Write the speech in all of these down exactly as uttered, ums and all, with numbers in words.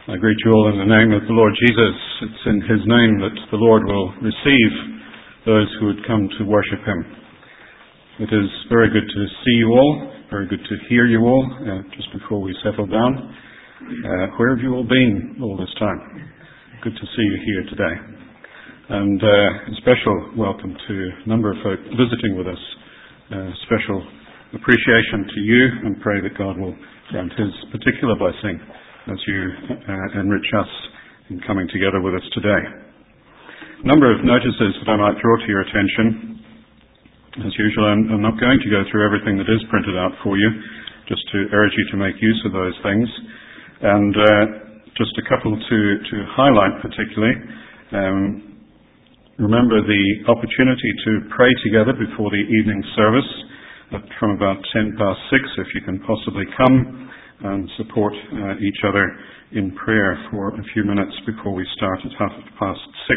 I greet you all in the name of the Lord Jesus. It's in his name that the Lord will receive those who would come to worship him. It is very good to see you all, very good to hear you all, uh, just before we settle down. Uh, where have you all been all this time? Good to see you here today. And uh, a special welcome to a number of folk visiting with us. Uh, special appreciation to you, and pray that God will grant his particular blessing as you uh, enrich us in coming together with us today. A number of notices that I might draw to your attention. As usual, I'm, I'm not going to go through everything that is printed out for you, just to urge you to make use of those things. And uh, just a couple to, to highlight particularly. Um, remember the opportunity to pray together before the evening service from about ten past six, if you can possibly come and support uh, each other in prayer for a few minutes before we start at half past six.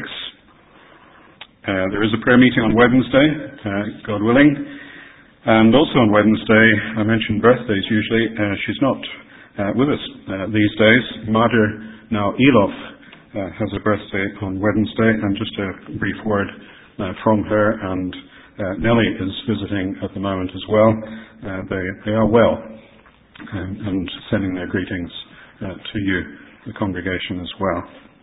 Uh, there is a prayer meeting on Wednesday, uh, God willing. And also on Wednesday, I mentioned birthdays usually. Uh, she's not uh, with us uh, these days. Marder, now Elof, uh, has a birthday on Wednesday. And just a brief word uh, from her. And uh, Nellie is visiting at the moment as well. Uh, they, they are well um, and sending their greetings uh, to you, the congregation as well.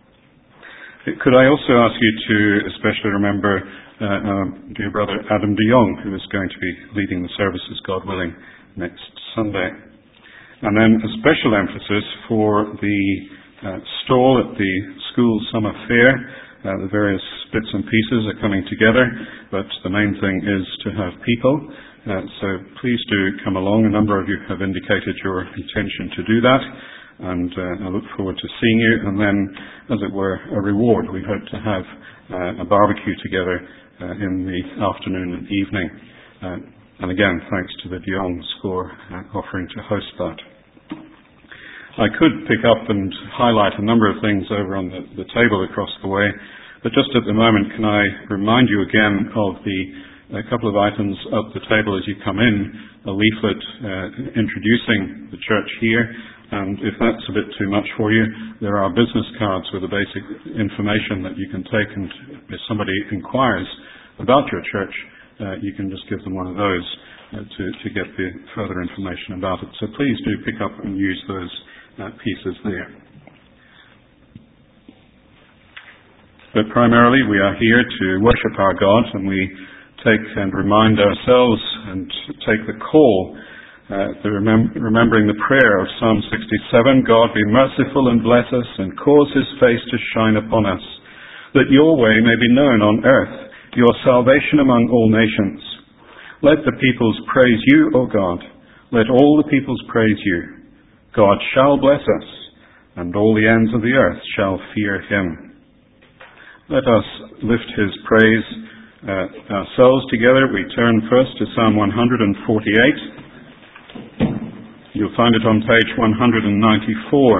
Could I also ask you to especially remember uh, our dear brother Adam de Jong, who is going to be leading the services, God willing, next Sunday. And then a special emphasis for the uh, stall at the school summer fair. Uh, the various bits and pieces are coming together, but the main thing is to have people. Uh, so please do come along. A number of you have indicated your intention to do that. And uh, I look forward to seeing you. And then, as it were, a reward. We hope to have uh, a barbecue together uh, in the afternoon and evening. Uh, and again, thanks to the de Jongs for uh, offering to host that. I could pick up and highlight a number of things over on the, the table across the way, but just at the moment, can I remind you again of the a couple of items up the table as you come in, a leaflet uh, introducing the church here. And if that's a bit too much for you, there are business cards with the basic information that you can take, and if somebody inquires about your church, uh, you can just give them one of those uh, to, to get the further information about it. So please do pick up and use those uh, pieces there. But primarily we are here to worship our God, and we take and remind ourselves and take the call Uh, the remem- remembering the prayer of Psalm sixty-seven, God be merciful and bless us and cause his face to shine upon us, that your way may be known on earth, your salvation among all nations. Let the peoples praise you, O God. Let all the peoples praise you. God shall bless us, and all the ends of the earth shall fear him. Let us lift his praise uh, ourselves together. We turn first to Psalm one forty-eight. You'll find it on page one ninety-four.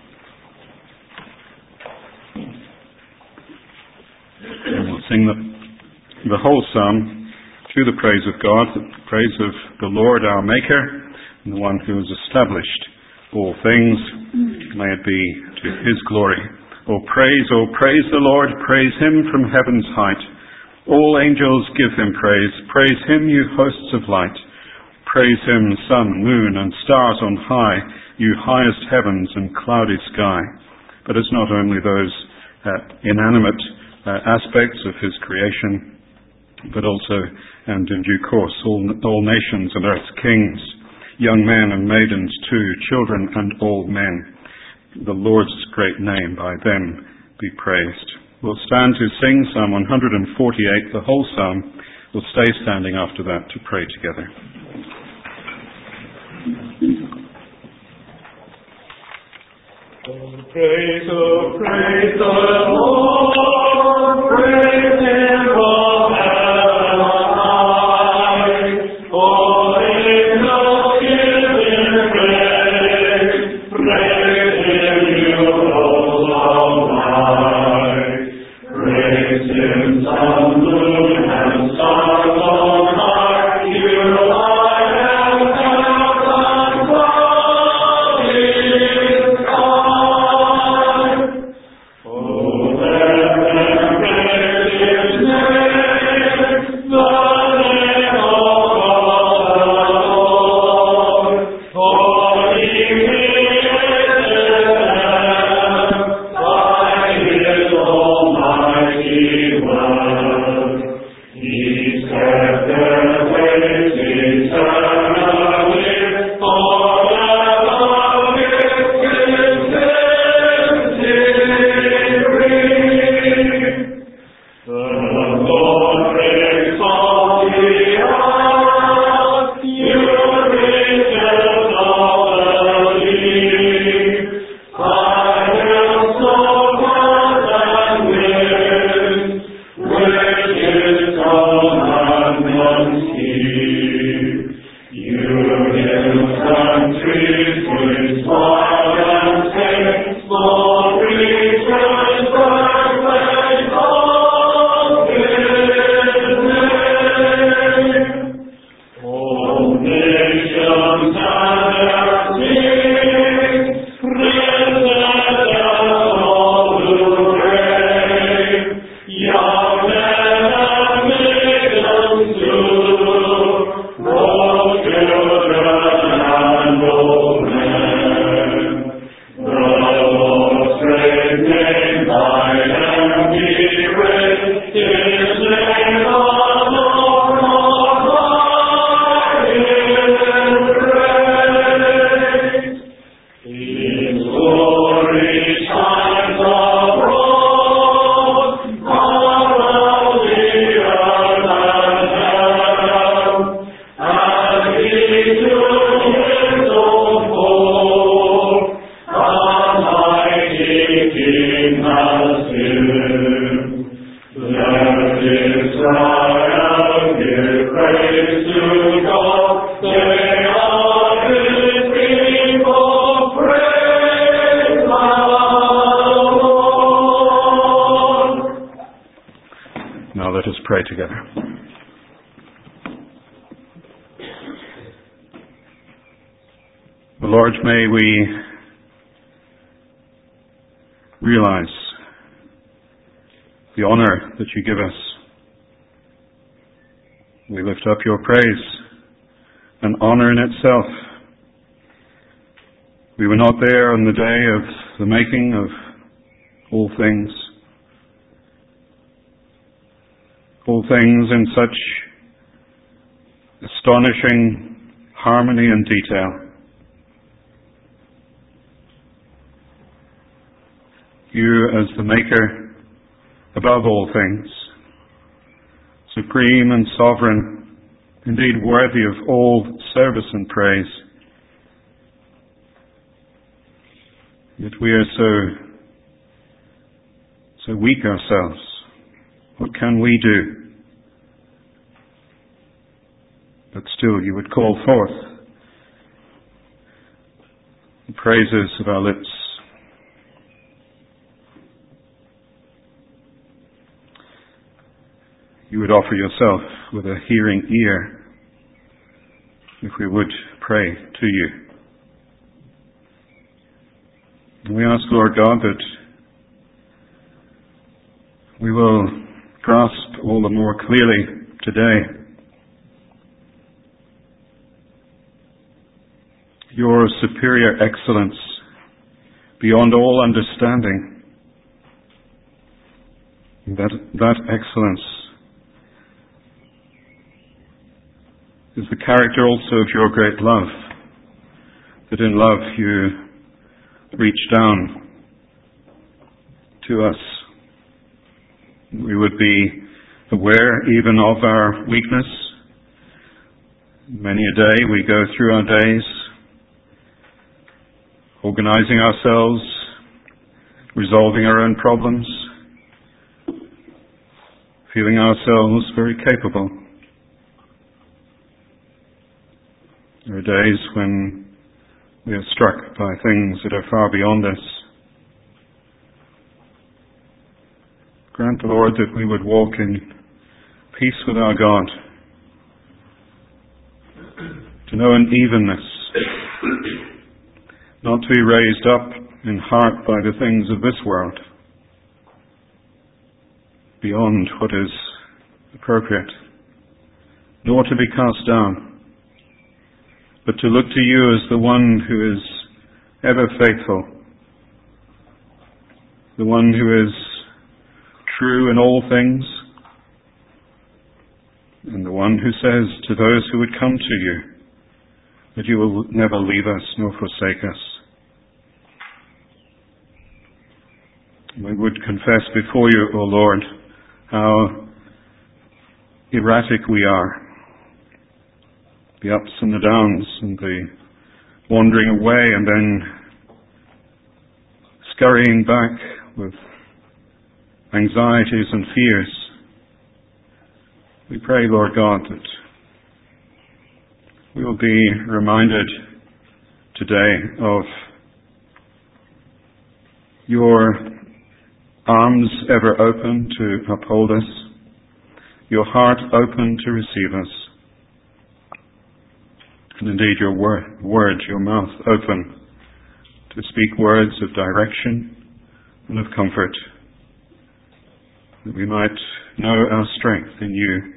And we'll sing the, the whole psalm to the praise of God, the praise of the Lord our Maker, and the one who has established all things. May it be to his glory. Oh praise, oh praise the Lord, praise him from heaven's height. All angels give him praise, praise him, you hosts of light. Praise him, sun, moon, and stars on high, you highest heavens and cloudy sky. But it's not only those uh, inanimate uh, aspects of his creation, but also, and in due course, all, all nations and earth's kings, young men and maidens too, children and old men. The Lord's great name by them be praised. We'll stand to sing Psalm one forty-eight, the whole psalm. We'll stay standing after that to pray together. Oh, praise, oh, praise the Lord, praise him from heaven high. All angels give him praise, praise him, you hosts on high. Praise him, sun, moon, and stars on high, you high heaven and cloudy sky. seeking us in. Let Israel give praise to God. They are His people. Praise the Lord. Now let us pray together. Lord, may we realize the honor that you give us. We lift up your praise, an honor in itself. We were not there on the day of the making of all things. All things in such astonishing harmony and detail. You as the Maker above all things, supreme and sovereign, indeed worthy of all service and praise. Yet we are so, so weak ourselves. What can we do? But still you would call forth the praises of our lips. You would offer yourself with a hearing ear if we would pray to you. And we ask, Lord God, that we will grasp all the more clearly today your superior excellence beyond all understanding. That, that excellence is the character also of your great love, that in love you reach down to us. We would be aware even of our weakness. Many a day we go through our days organizing ourselves, resolving our own problems, feeling ourselves very capable. There are days when we are struck by things that are far beyond us. Grant, Lord, that we would walk in peace with our God, to know an evenness, not to be raised up in heart by the things of this world, beyond what is appropriate, nor to be cast down, but to look to you as the one who is ever faithful, the one who is true in all things, and the one who says to those who would come to you that you will never leave us nor forsake us. We would confess before you, O Lord, how erratic we are. The ups and the downs and the wandering away and then scurrying back with anxieties and fears. We pray, Lord God, that we will be reminded today of your arms ever open to uphold us, your heart open to receive us, and indeed your word, word, your mouth open to speak words of direction and of comfort, that we might know our strength in you.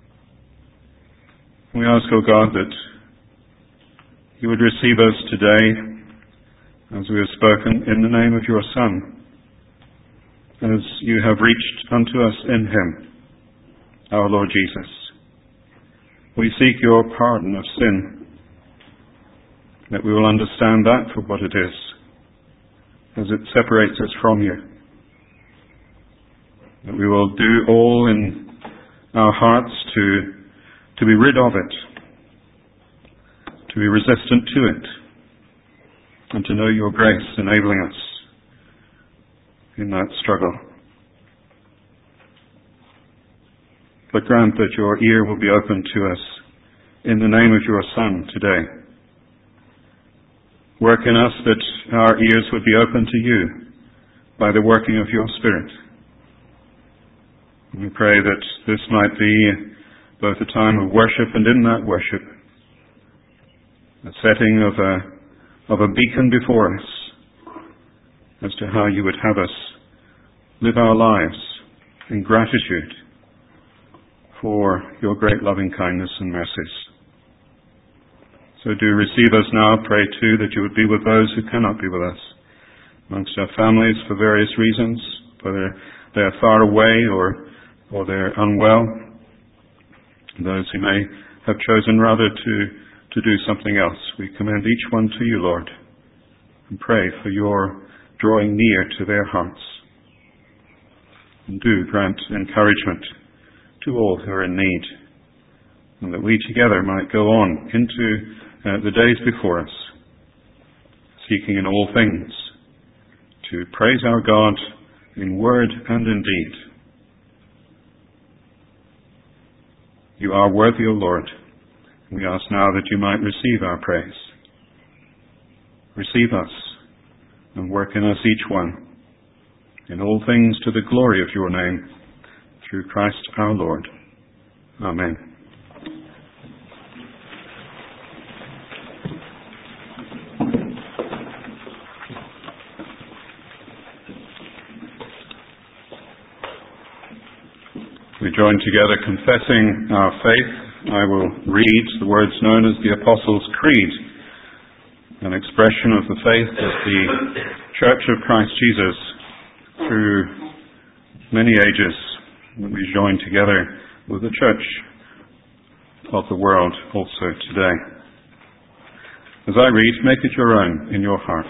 We ask, O God, that you would receive us today as we have spoken in the name of your Son, as you have reached unto us in him, our Lord Jesus. We seek your pardon of sin, that we will understand that for what it is, as it separates us from you. That we will do all in our hearts to, to be rid of it, to be resistant to it, and to know your grace enabling us in that struggle. But grant that your ear will be open to us in the name of your Son today. Work in us that our ears would be open to you by the working of your Spirit. We pray that this might be both a time of worship and in that worship, a setting of a, of a beacon before us as to how you would have us live our lives in gratitude for your great loving kindness and mercies. So do receive us now. Pray too that you would be with those who cannot be with us, amongst our families for various reasons, whether they are far away or, or they're unwell, those who may have chosen rather to, to do something else. We commend each one to you, Lord, and pray for your drawing near to their hearts. And do grant encouragement to all who are in need, and that we together might go on into uh, the days before us, seeking in all things to praise our God in word and in deed. You are worthy, O Lord. We ask now that you might receive our praise. Receive us and work in us each one, in all things to the glory of your name, through Christ our Lord. Amen. We join together confessing our faith. I will read the words known as the Apostles' Creed, an expression of the faith of the Church of Christ Jesus through many ages, that we join together with the Church of the world also today. As I read, make it your own in your heart.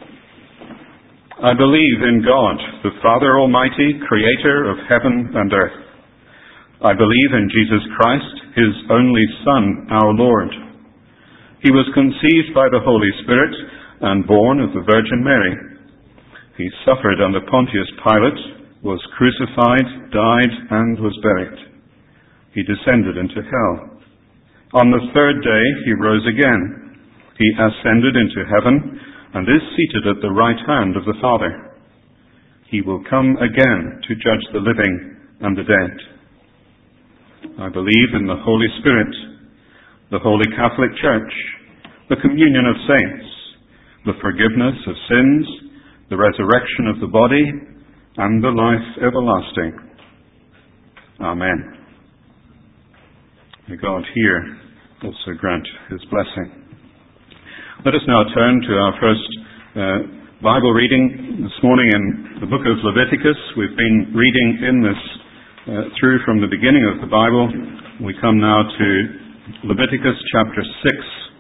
I believe in God, the Father Almighty, creator of heaven and earth. I believe in Jesus Christ, his only Son, our Lord. He was conceived by the Holy Spirit and born of the Virgin Mary. He suffered under Pontius Pilate, was crucified, died, and was buried. He descended into hell. On the third day he rose again. He ascended into heaven and is seated at the right hand of the Father. He will come again to judge the living and the dead. I believe in the Holy Spirit, the Holy Catholic Church, the communion of saints, the forgiveness of sins, the resurrection of the body, and the life everlasting. Amen. May God here also grant his blessing. Let us now turn to our first uh, Bible reading this morning in the book of Leviticus. We've been reading in this uh, through from the beginning of the Bible. We come now to Leviticus chapter six.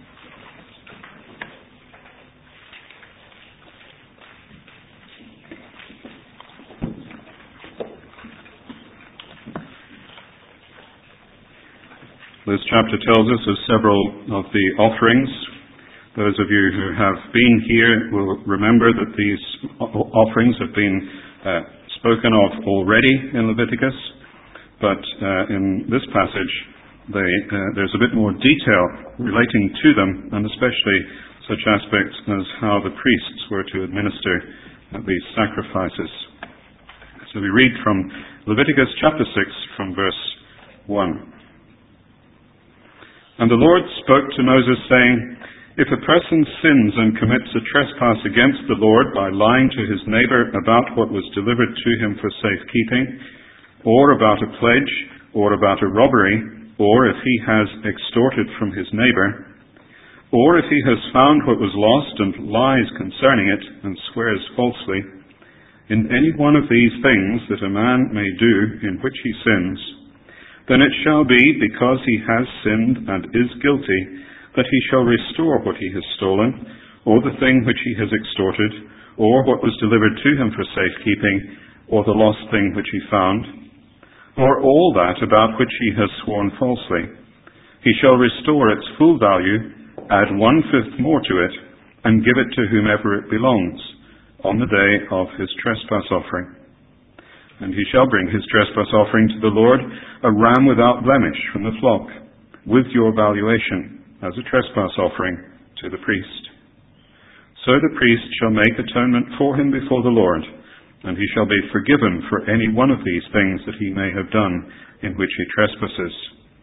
This chapter tells us of several of the offerings. Those of you who have been here will remember that these offerings have been uh, spoken of already in Leviticus, but uh, in this passage they, uh, there's a bit more detail relating to them, and especially such aspects as how the priests were to administer uh, these sacrifices. So we read from Leviticus chapter six from verse one. And the Lord spoke to Moses, saying, If a person sins and commits a trespass against the Lord by lying to his neighbor about what was delivered to him for safekeeping, or about a pledge, or about a robbery, or if he has extorted from his neighbor, or if he has found what was lost and lies concerning it and swears falsely, in any one of these things that a man may do in which he sins, then it shall be, because he has sinned and is guilty, that he shall restore what he has stolen, or the thing which he has extorted, or what was delivered to him for safekeeping, or the lost thing which he found, or all that about which he has sworn falsely. He shall restore its full value, add one-fifth more to it, and give it to whomever it belongs, on the day of his trespass offering. And he shall bring his trespass offering to the Lord, a ram without blemish from the flock, with your valuation, as a trespass offering to the priest. So the priest shall make atonement for him before the Lord, and he shall be forgiven for any one of these things that he may have done in which he trespasses.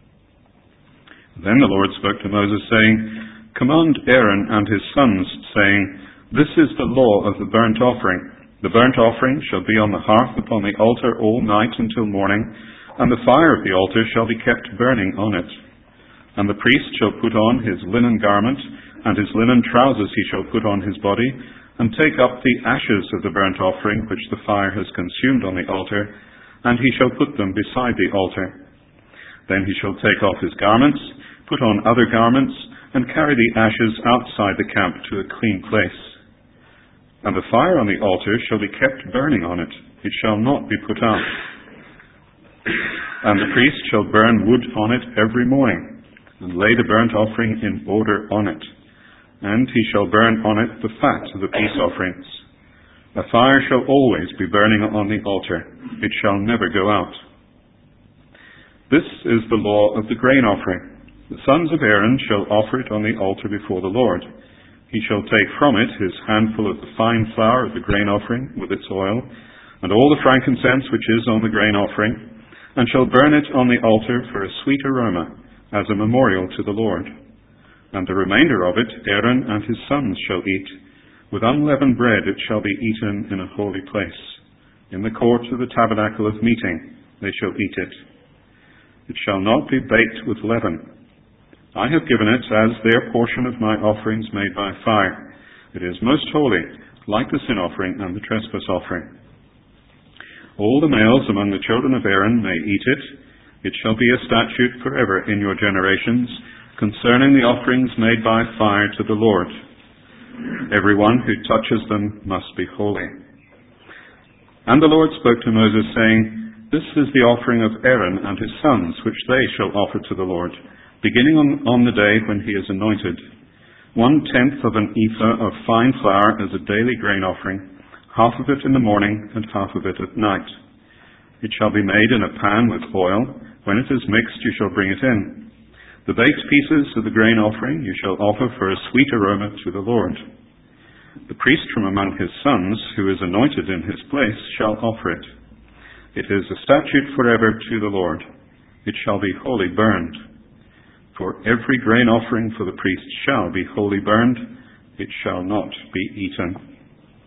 Then the Lord spoke to Moses, saying, Command Aaron and his sons, saying, This is the law of the burnt offering. The burnt offering shall be on the hearth upon the altar all night until morning, and the fire of the altar shall be kept burning on it. And the priest shall put on his linen garment, and his linen trousers he shall put on his body, and take up the ashes of the burnt offering which the fire has consumed on the altar, and he shall put them beside the altar. Then he shall take off his garments, put on other garments, and carry the ashes outside the camp to a clean place. And the fire on the altar shall be kept burning on it. It shall not be put out. And the priest shall burn wood on it every morning, and lay the burnt offering in order on it. And he shall burn on it the fat of the peace offerings. A fire shall always be burning on the altar. It shall never go out. This is the law of the grain offering. The sons of Aaron shall offer it on the altar before the Lord. He shall take from it his handful of the fine flour of the grain offering with its oil, and all the frankincense which is on the grain offering, and shall burn it on the altar for a sweet aroma, as a memorial to the Lord. And the remainder of it Aaron and his sons shall eat. With unleavened bread it shall be eaten in a holy place. In the court of the tabernacle of meeting they shall eat it. It shall not be baked with leaven. I have given it as their portion of my offerings made by fire. It is most holy, like the sin offering and the trespass offering. All the males among the children of Aaron may eat it. It shall be a statute forever in your generations, concerning the offerings made by fire to the Lord. Everyone who touches them must be holy. And the Lord spoke to Moses, saying, This is the offering of Aaron and his sons, which they shall offer to the Lord, beginning on, on the day when he is anointed. One-tenth of an ephah of fine flour as a daily grain offering, half of it in the morning and half of it at night. It shall be made in a pan with oil. When it is mixed, you shall bring it in. The baked pieces of the grain offering you shall offer for a sweet aroma to the Lord. The priest from among his sons, who is anointed in his place, shall offer it. It is a statute forever to the Lord. It shall be wholly burned. For every grain offering for the priest shall be wholly burned. It shall not be eaten.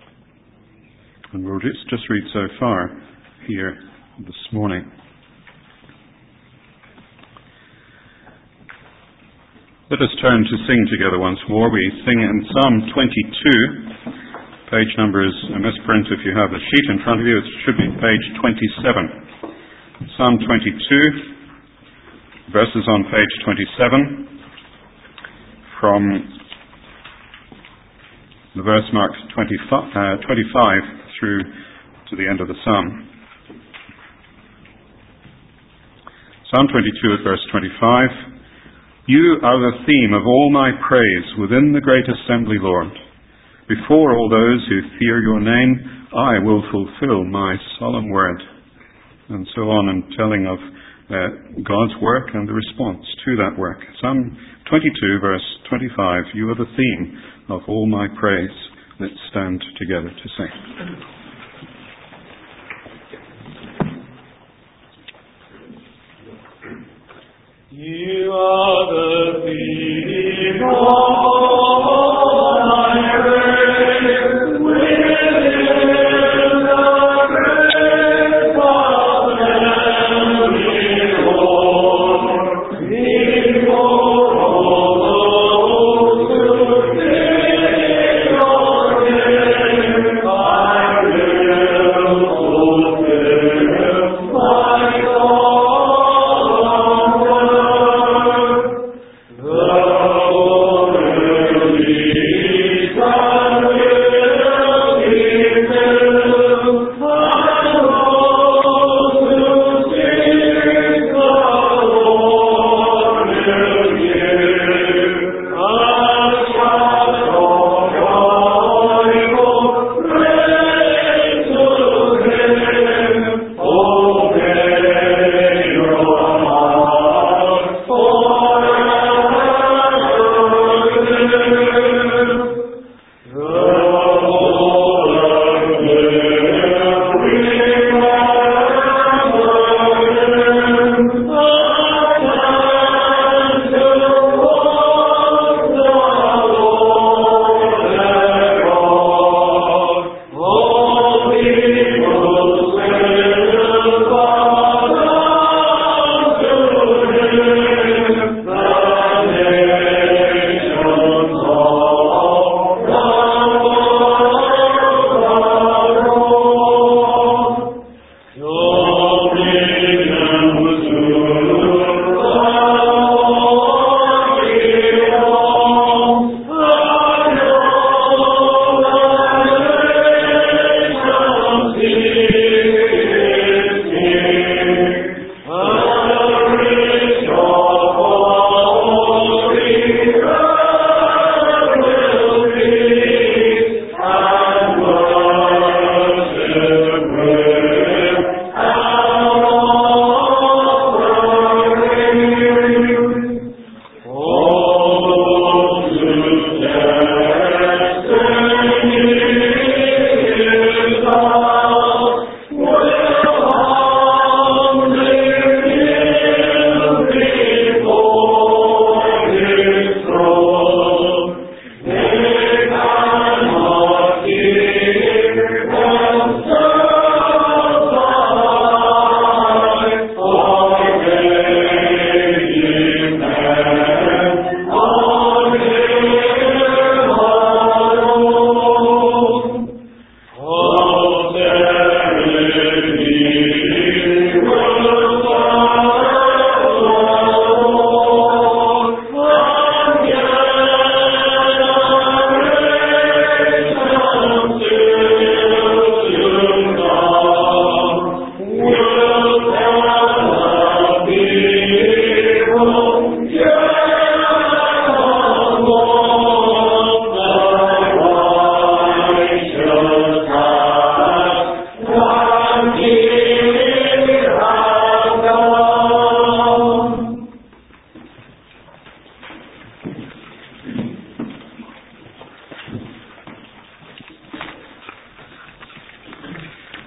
And we'll just, just read so far here this morning. Let us turn to sing together once more. We sing in Psalm twenty-two. Page number is a misprint if you have the sheet in front of you. It should be page twenty-seven. Psalm twenty-two. Verses on page twenty-seven, from the verse marked twenty-five, uh, twenty-five through to the end of the psalm. Psalm twenty-two at verse twenty-five. You are the theme of all my praise within the great assembly, Lord. Before all those who fear your name, I will fulfill my solemn word. And so on, and telling of Uh, God's work and the response to that work. Psalm twenty-two, verse twenty-five, you are the theme of all my praise. Let's stand together to sing. You are the theme of all my praise, within the great assembly. Oh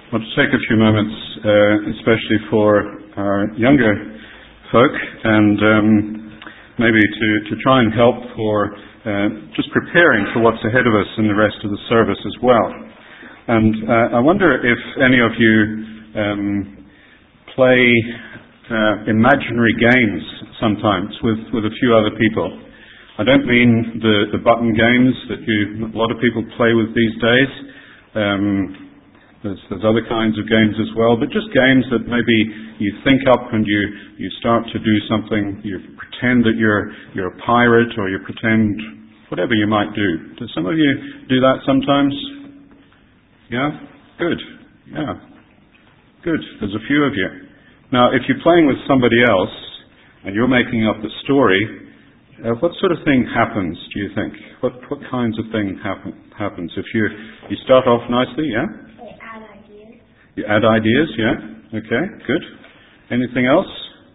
I want to take a few moments, uh, especially for our younger folk, and um, maybe to, to try and help for uh, just preparing for what's ahead of us in the rest of the service as well. And uh, I wonder if any of you um, play uh, imaginary games sometimes with, with a few other people. I don't mean the, the button games that you, a lot of people play with these days. Um, there's, there's other kinds of games as well, but just games that maybe you think up and you, you start to do something. You pretend that you're you're a pirate, or you pretend whatever you might do. Do some of you do that sometimes? Yeah? Good. Yeah. Good. There's a few of you. Now, if you're playing with somebody else and you're making up the story, uh, what sort of thing happens, do you think? What what kinds of thing happen, happens? If you you start off nicely, yeah? They add ideas. You add ideas, yeah? Okay, good. Anything else?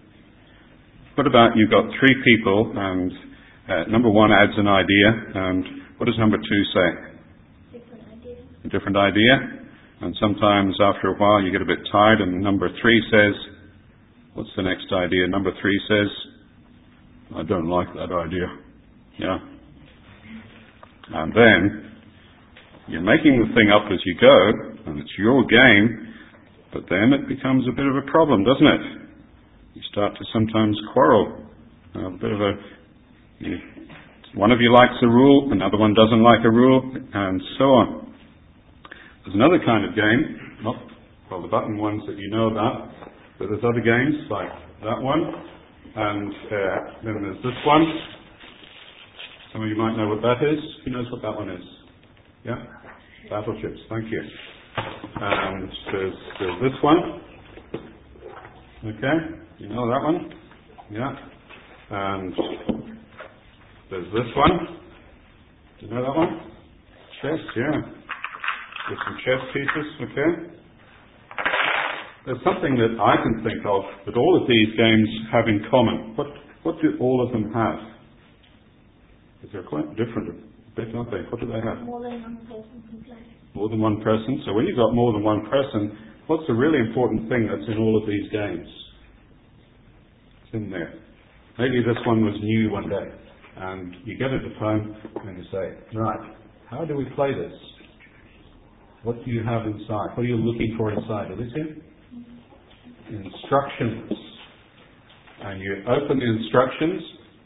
What about you've got three people and uh, number one adds an idea, and what does number two say? Different ideas. A different idea. And sometimes after a while you get a bit tired and number three says, what's the next idea? Number three says, I don't like that idea. Yeah. And then you're making the thing up as you go, and it's your game, but then it becomes a bit of a problem, doesn't it? You start to sometimes quarrel. A bit of a, you, one of you likes a rule, another one doesn't like a rule, and so on. There's another kind of game, not well the button ones that you know about, but there's other games like that one, and uh, then there's this one. Some of you might know what that is. Who knows what that one is? Yeah? Battleships, thank you. And there's, there's this one. Okay, you know that one? Yeah. And there's this one. Do you know that one? Chess, yeah. There's some chess pieces, okay? There's something that I can think of that all of these games have in common. What what do all of them have? Because they're quite different a bit, aren't they? What do they have? More than one person can play. More than one person. So when you've got more than one person, what's the really important thing that's in all of these games? It's in there. Maybe this one was new one day, and you get it at home and you say, right, how do we play this? What do you have inside? What are you looking for inside? Alicia? Instructions. And you open the instructions,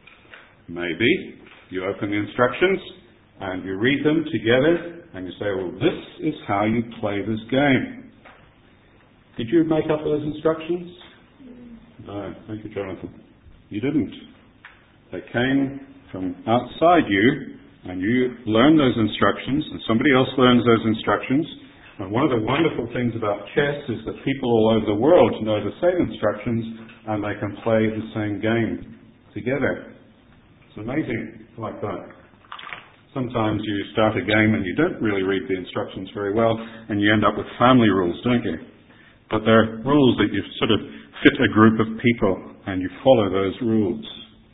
maybe, you open the instructions, and you read them together, and you say, well, this is how you play this game. Did you make up those instructions? No, thank you, Jonathan. You didn't. They came from outside you, and you learn those instructions, and somebody else learns those instructions. And one of the wonderful things about chess is that people all over the world know the same instructions, and they can play the same game together. It's amazing like that. Sometimes you start a game and you don't really read the instructions very well, and you end up with family rules, don't you? But they're rules that you sort of fit a group of people, and you follow those rules.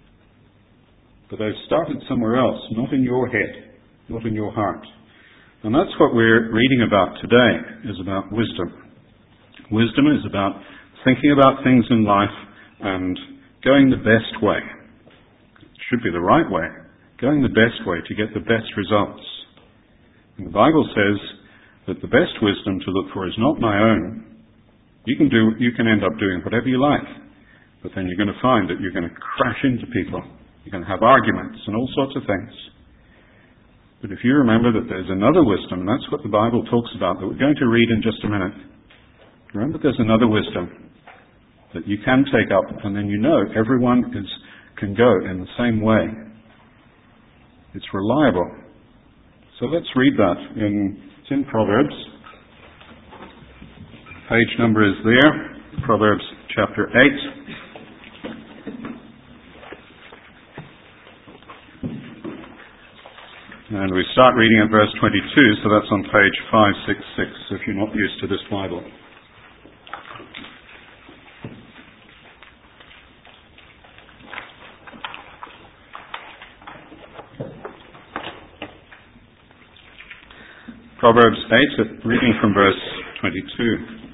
But they've started somewhere else, not in your head, not in your heart. And that's what we're reading about today, is about wisdom. Wisdom is about thinking about things in life and going the best way. It should be the right way. Going the best way to get the best results. And the Bible says that the best wisdom to look for is not my own. You can do, you can end up doing whatever you like, but then you're going to find that you're going to crash into people. You're going to have arguments and all sorts of things. But if you remember that there's another wisdom, and that's what the Bible talks about, that we're going to read in just a minute. Remember there's another wisdom that you can take up, and then you know everyone is, can go in the same way. It's reliable. So let's read that. In, it's in Proverbs. Page number is there. Proverbs chapter eight. And we start reading at verse twenty-two, so that's on page five sixty-six, if you're not used to this Bible. Proverbs eight, reading from verse twenty-two.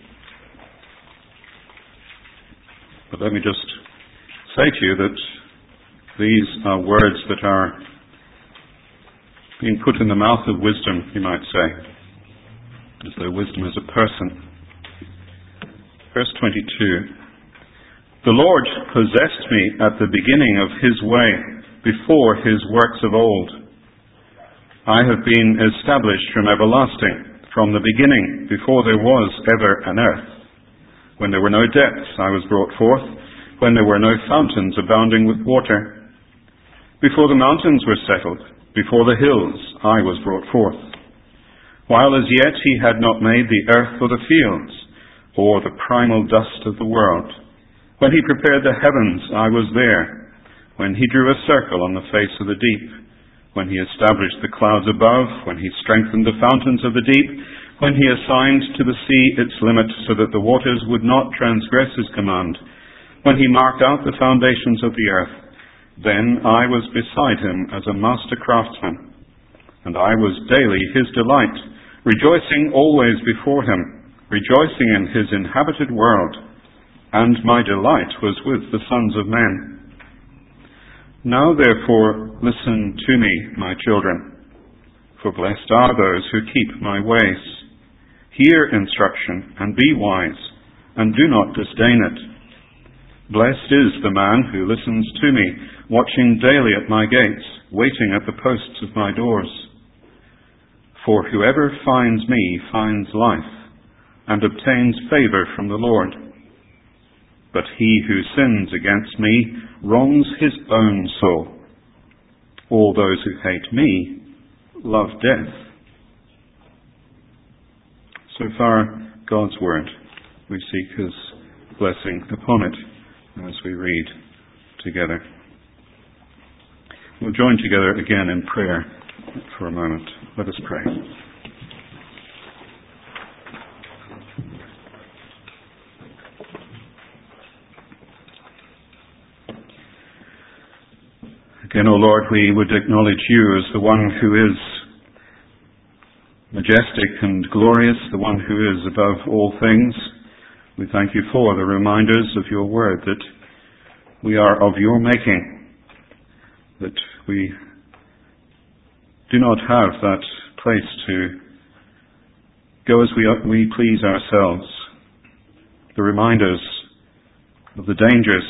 But let me just say to you that these are words that are being put in the mouth of wisdom, you might say, as though wisdom is a person. Verse twenty-two. The Lord possessed me at the beginning of his way, before his works of old. I have been established from everlasting, from the beginning, before there was ever an earth. When there were no depths, I was brought forth, when there were no fountains abounding with water. Before the mountains were settled, before the hills, I was brought forth. While as yet he had not made the earth or the fields, or the primal dust of the world. When he prepared the heavens, I was there. When he drew a circle on the face of the deep. When he established the clouds above. When he strengthened the fountains of the deep. When he assigned to the sea its limit, so that the waters would not transgress his command. When he marked out the foundations of the earth. Then I was beside him as a master craftsman. And I was daily his delight, rejoicing always before him, rejoicing in his inhabited world. And my delight was with the sons of men. Now therefore listen to me, my children, for blessed are those who keep my ways. Hear instruction, and be wise, and do not disdain it. Blessed is the man who listens to me, watching daily at my gates, waiting at the posts of my doors. For whoever finds me finds life, and obtains favor from the Lord. But he who sins against me wrongs his own soul. All those who hate me love death. So far, God's word. We seek his blessing upon it as we read together. We'll join together again in prayer for a moment. Let us pray. Again, O Lord, we would acknowledge you as the one who is majestic and glorious, the one who is above all things. We thank you for the reminders of your word that we are of your making, that we do not have that place to go as we, we please ourselves. The reminders of the dangers.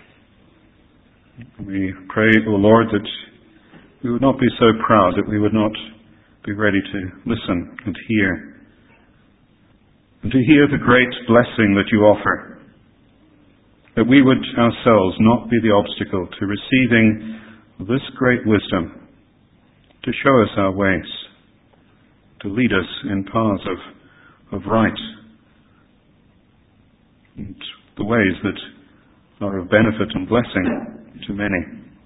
We pray, O Lord, that we would not be so proud, that we would not be ready to listen and hear, and to hear the great blessing that you offer, that we would ourselves not be the obstacle to receiving this great wisdom, to show us our ways, to lead us in paths of, of right, and the ways that are of benefit and blessing to many.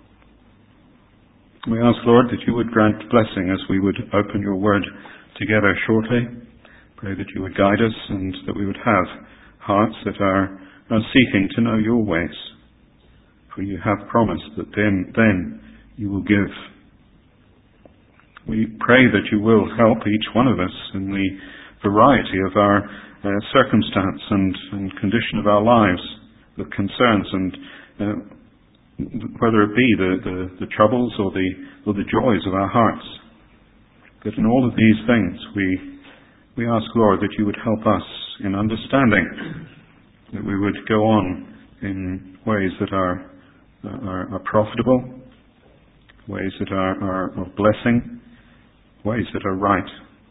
We ask, Lord, that you would grant blessing as we would open your word together shortly. Pray that you would guide us and that we would have hearts that are, are seeking to know your ways. For you have promised that then, then you will give. We pray that you will help each one of us in the variety of our uh, circumstance and, and condition of our lives, the concerns and uh, whether it be the, the, the troubles or the, or the joys of our hearts. That in all of these things we, we ask, Lord, that you would help us in understanding, that we would go on in ways that are, are, are profitable, ways that are, are of blessing, ways that are right.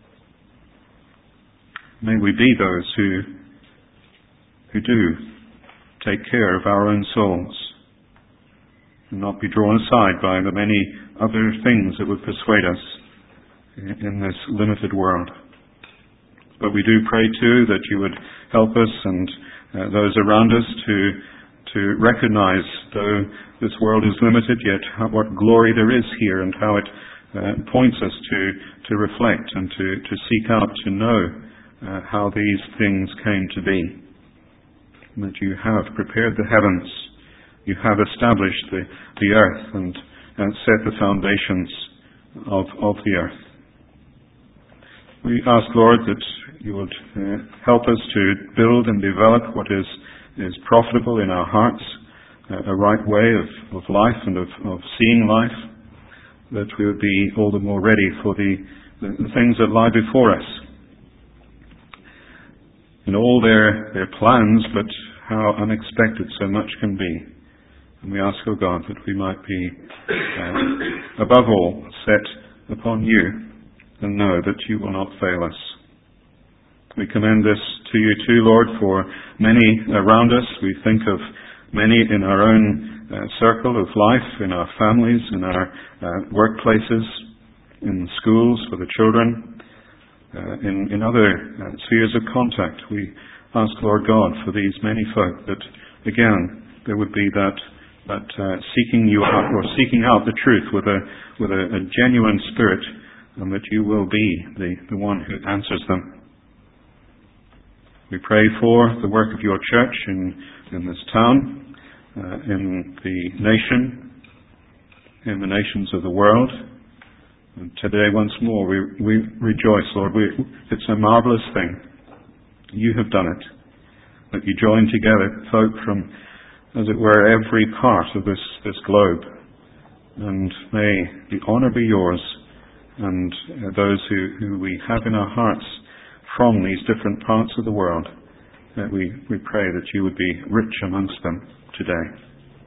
May we be those who, who do take care of our own souls, and not be drawn aside by the many other things that would persuade us in, in this limited world. But we do pray too that you would help us and uh, those around us to to recognize, though this world is limited, yet how, what glory there is here, and how it uh, points us to to reflect and to to seek out to know uh, how these things came to be. And that you have prepared the heavens. You have established the, the earth and, and set the foundations of, of the earth. We ask, Lord, that you would uh, help us to build and develop what is, is profitable in our hearts, uh, a right way of, of life and of, of seeing life, that we would be all the more ready for the, the, the things that lie before us. In all their, their plans, but how unexpected so much can be. And we ask, O God, that we might be, uh, above all, set upon you and know that you will not fail us. We commend this to you too, Lord, for many around us. We think of many in our own uh, circle of life, in our families, in our uh, workplaces, in schools for the children, uh, in, in other uh, spheres of contact. We ask, Lord God, for these many folk that, again, there would be that that uh, seeking you out, or seeking out the truth with a with a, a genuine spirit, and that you will be the, the one who answers them. We pray for the work of your church in, in this town, uh, in the nation, in the nations of the world. And today, once more, we, we rejoice, Lord. We, it's a marvelous thing. You have done it. That you join together folk from, as it were, every part of this, this globe. And may the honour be yours, and uh, those who, who we have in our hearts from these different parts of the world, that we, we pray that you would be rich amongst them today.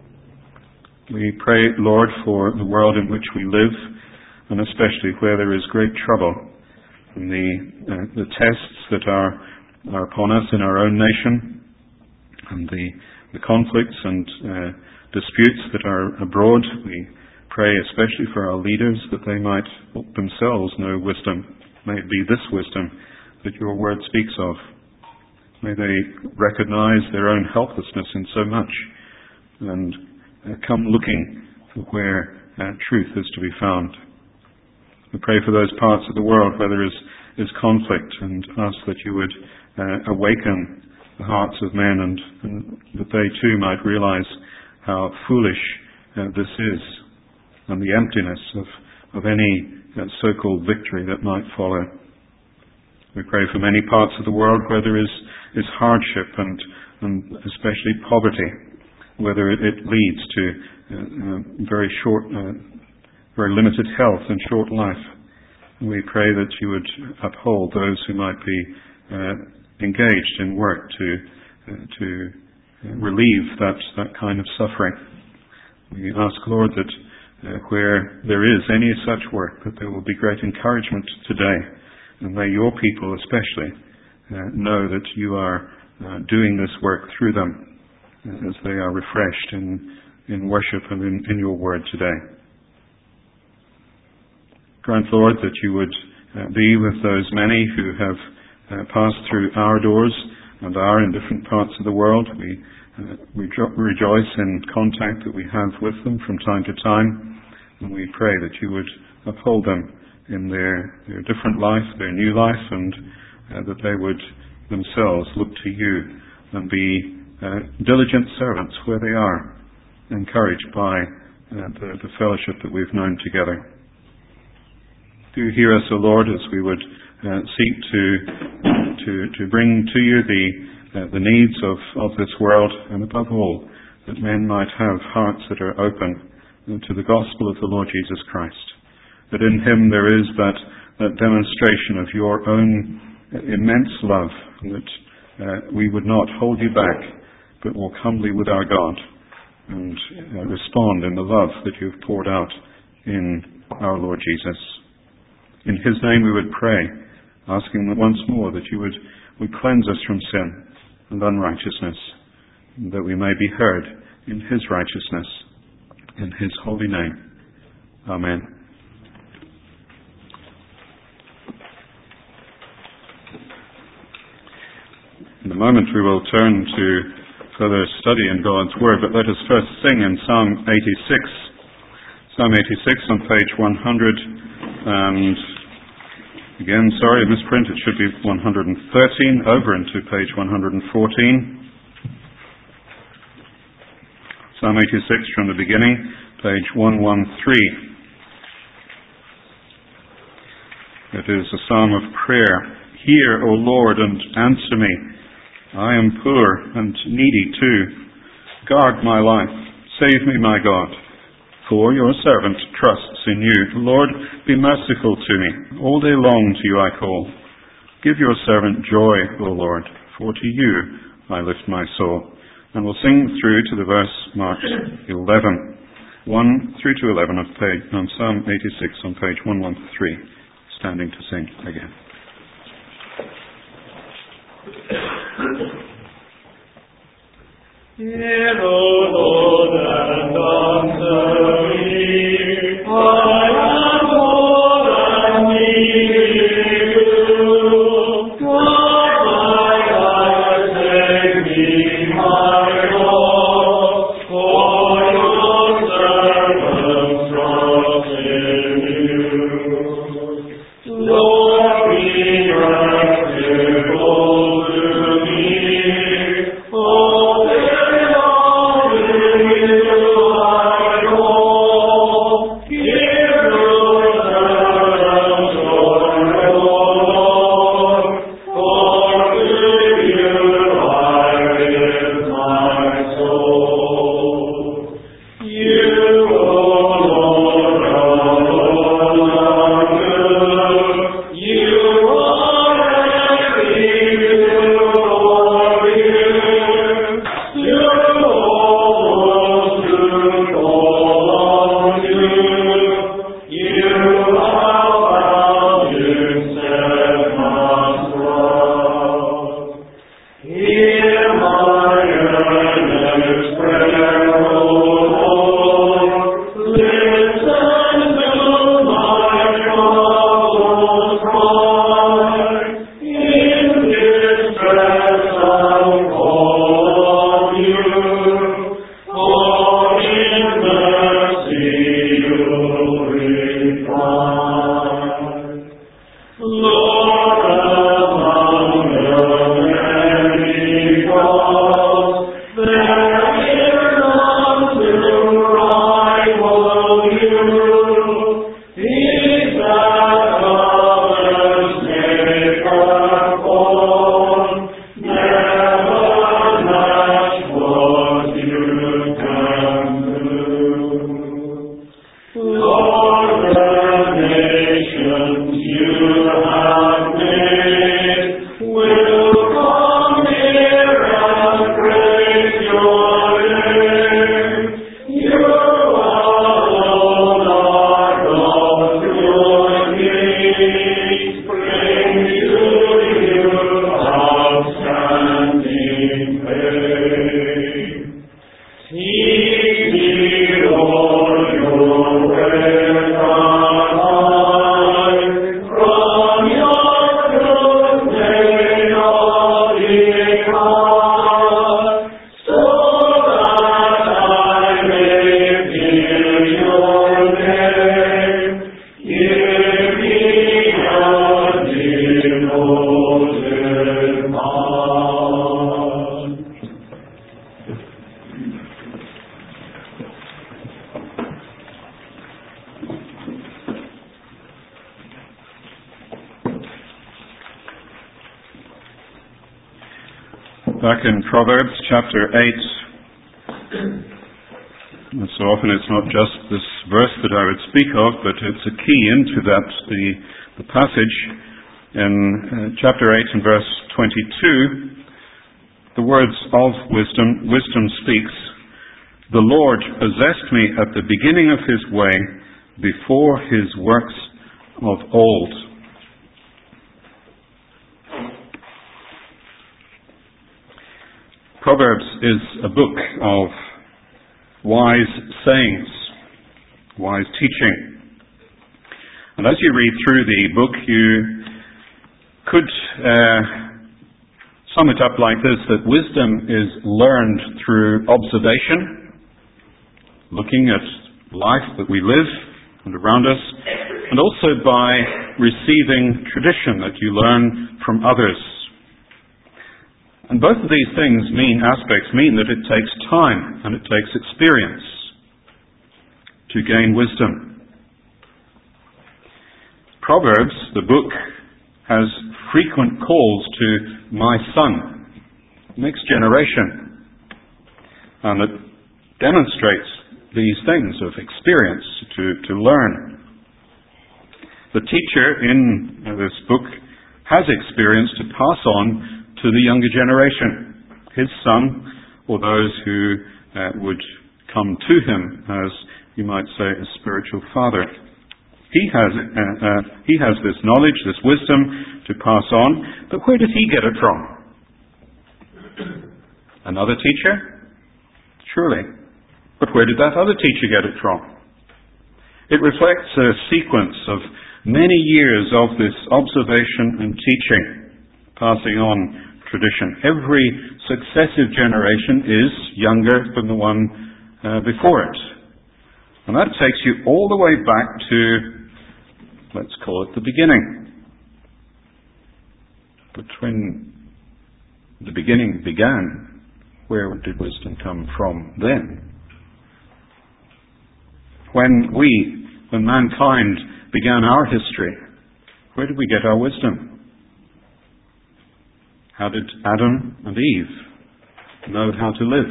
We pray, Lord, for the world in which we live, and especially where there is great trouble, and the, uh, the tests that are, are upon us in our own nation, and the, the conflicts and uh, disputes that are abroad. We pray especially for our leaders, that they might themselves know wisdom. May it be this wisdom that your word speaks of. May they recognize their own helplessness in so much, and uh, come looking for where uh, truth is to be found. We pray for those parts of the world where there is, is conflict, and ask that you would uh, awaken the hearts of men, and, and that they too might realize how foolish uh, this is, and the emptiness of, of any uh, so-called victory that might follow. We pray for many parts of the world where there is, is hardship and, and especially poverty, whether it, it leads to uh, uh, very short, uh, very limited health and short life. We pray that you would uphold those who might be uh, engaged in work to uh, to relieve that, that kind of suffering. We ask, Lord, that uh, where there is any such work, that there will be great encouragement today, and may your people especially uh, know that you are uh, doing this work through them uh, as they are refreshed in, in worship and in, in your word today. Grant, Lord, that you would uh, be with those many who have Uh, pass through our doors and are in different parts of the world. We, uh, we jo- rejoice in contact that we have with them from time to time, and we pray that you would uphold them in their, their different life, their new life, and uh, that they would themselves look to you and be uh, diligent servants where they are, encouraged by uh, the, the fellowship that we've known together. Do hear us, O Lord, as we would Uh, seek to to to bring to you the uh, the needs of, of this world, and above all, that men might have hearts that are open to the gospel of the Lord Jesus Christ. That in him there is that, that demonstration of your own immense love, that uh, we would not hold you back, but walk humbly with our God and uh, respond in the love that you've poured out in our Lord Jesus. In his name we would pray, asking once more that you would, would cleanse us from sin and unrighteousness, and that we may be heard in his righteousness, in his holy name. Amen. In a moment we will turn to further study in God's Word, but let us first sing in Psalm eighty-six. Psalm eighty-six on page one hundred, and again, sorry, I misprinted. It should be one hundred thirteen, over into page one hundred fourteen. Psalm eighty-six from the beginning, page one hundred thirteen. It is a psalm of prayer. Hear, O Lord, and answer me. I am poor and needy too. Guard my life. Save me, my God. For your servant trusts in you. Lord, be merciful to me. All day long to you I call. Give your servant joy, O Lord, for to you I lift my soul. And we'll sing through to the verse marked eleven. one through to eleven of page, on Psalm eighty-six on page one thirteen. Standing to sing again. Hear, O Lord, and answer me. I am poor and needy. God, my God, save me, my Lord, for your servant trusts in you. Lord, be merciful to me. Oh, Back in Proverbs chapter eight, and so often it's not just this verse that I would speak of, but it's a key into that, the, the passage in uh, chapter eight and verse twenty-two, the words of wisdom, wisdom speaks, "The Lord possessed me at the beginning of his way, before his works of old." Proverbs is a book of wise sayings, wise teaching. And as you read through the book, you could uh, sum it up like this, that wisdom is learned through observation, looking at life that we live and around us, and also by receiving tradition that you learn from others. And both of these things mean, aspects mean that it takes time and it takes experience to gain wisdom. Proverbs, the book, has frequent calls to my son, next generation, and it demonstrates these things of experience to, to learn. The teacher in this book has experience to pass on to the younger generation, his son, or those who uh, would come to him as, you might say, a spiritual father. He has, uh, uh, he has this knowledge, this wisdom to pass on, but where did he get it from? Another teacher? Surely. But where did that other teacher get it from? It reflects a sequence of many years of this observation and teaching, passing on tradition. Every successive generation is younger than the one uh, before it. And that takes you all the way back to, let's call it the beginning. But when the beginning began, where did wisdom come from then? When we, when mankind began our history, where did we get our wisdom? How did Adam and Eve know how to live?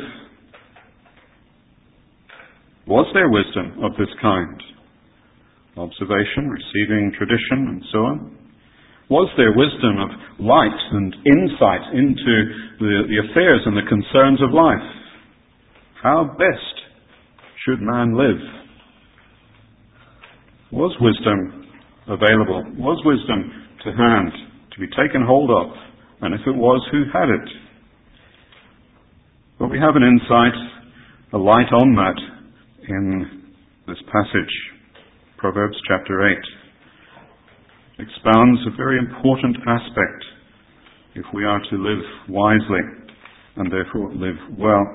Was there wisdom of this kind? Observation, receiving tradition, and so on? Was there wisdom of light and insight into the, the affairs and the concerns of life? How best should man live? Was wisdom available? Was wisdom to hand, to be taken hold of? And if it was, who had it? Well, we have an insight, a light on that in this passage, Proverbs chapter eight. Expounds a very important aspect if we are to live wisely and therefore live well.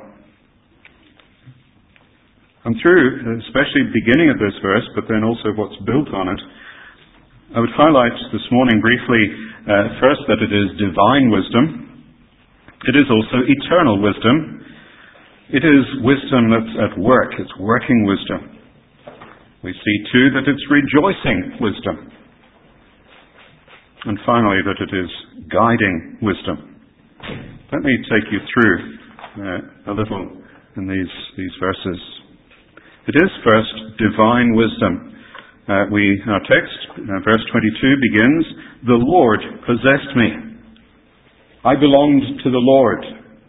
And through, especially the beginning of this verse, but then also what's built on it, I would highlight this morning briefly, uh, first, that it is divine wisdom. It is also eternal wisdom. It is wisdom that's at work. It's working wisdom. We see, too, that it's rejoicing wisdom. And finally, that it is guiding wisdom. Let me take you through uh, a little in these, these verses. It is first divine wisdom. Uh, we, our text, uh, verse twenty-two begins, "The Lord possessed me. I belonged to the Lord."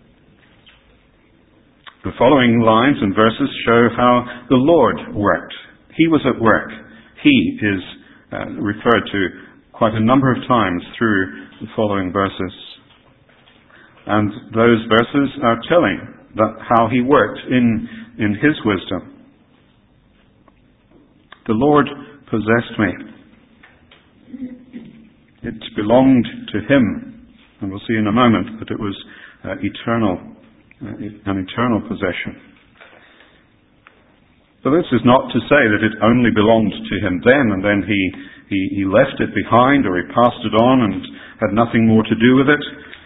The following lines and verses show how the Lord worked. He was at work. He is uh, referred to quite a number of times through the following verses. And those verses are telling that how he worked in, in his wisdom. The Lord possessed me. It belonged to him. And we'll see in a moment that it was uh, eternal, uh, an eternal possession. So this is not to say that it only belonged to him then and then he, he, he left it behind or he passed it on and had nothing more to do with it.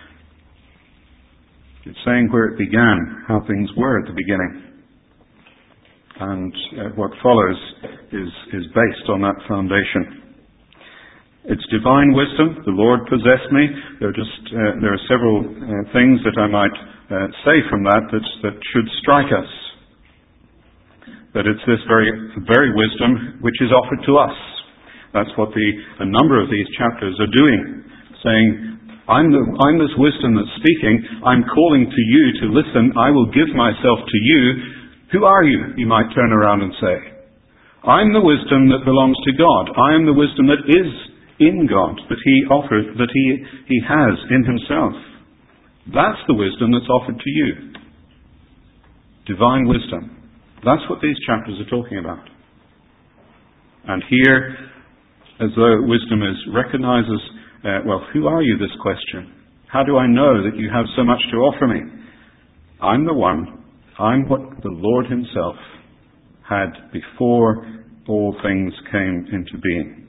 It's saying where it began, how things were at the beginning. And uh, what follows is, is based on that foundation. It's divine wisdom. The Lord possessed me. There are just uh, there are several uh, things that I might uh, say from that, that that should strike us. That it's this very very wisdom which is offered to us. That's what the a number of these chapters are doing, saying, I'm the, I'm this wisdom that's speaking. I'm calling to you to listen. I will give myself to you. Who are you? You might turn around and say. I'm the wisdom that belongs to God. I am the wisdom that is in God, that he offers, that he, he has in himself. That's the wisdom that's offered to you. Divine wisdom. That's what these chapters are talking about. And here, as though wisdom is recognizes, uh, well, who are you, this question? How do I know that you have so much to offer me? I'm the one. I'm what the Lord himself had before all things came into being.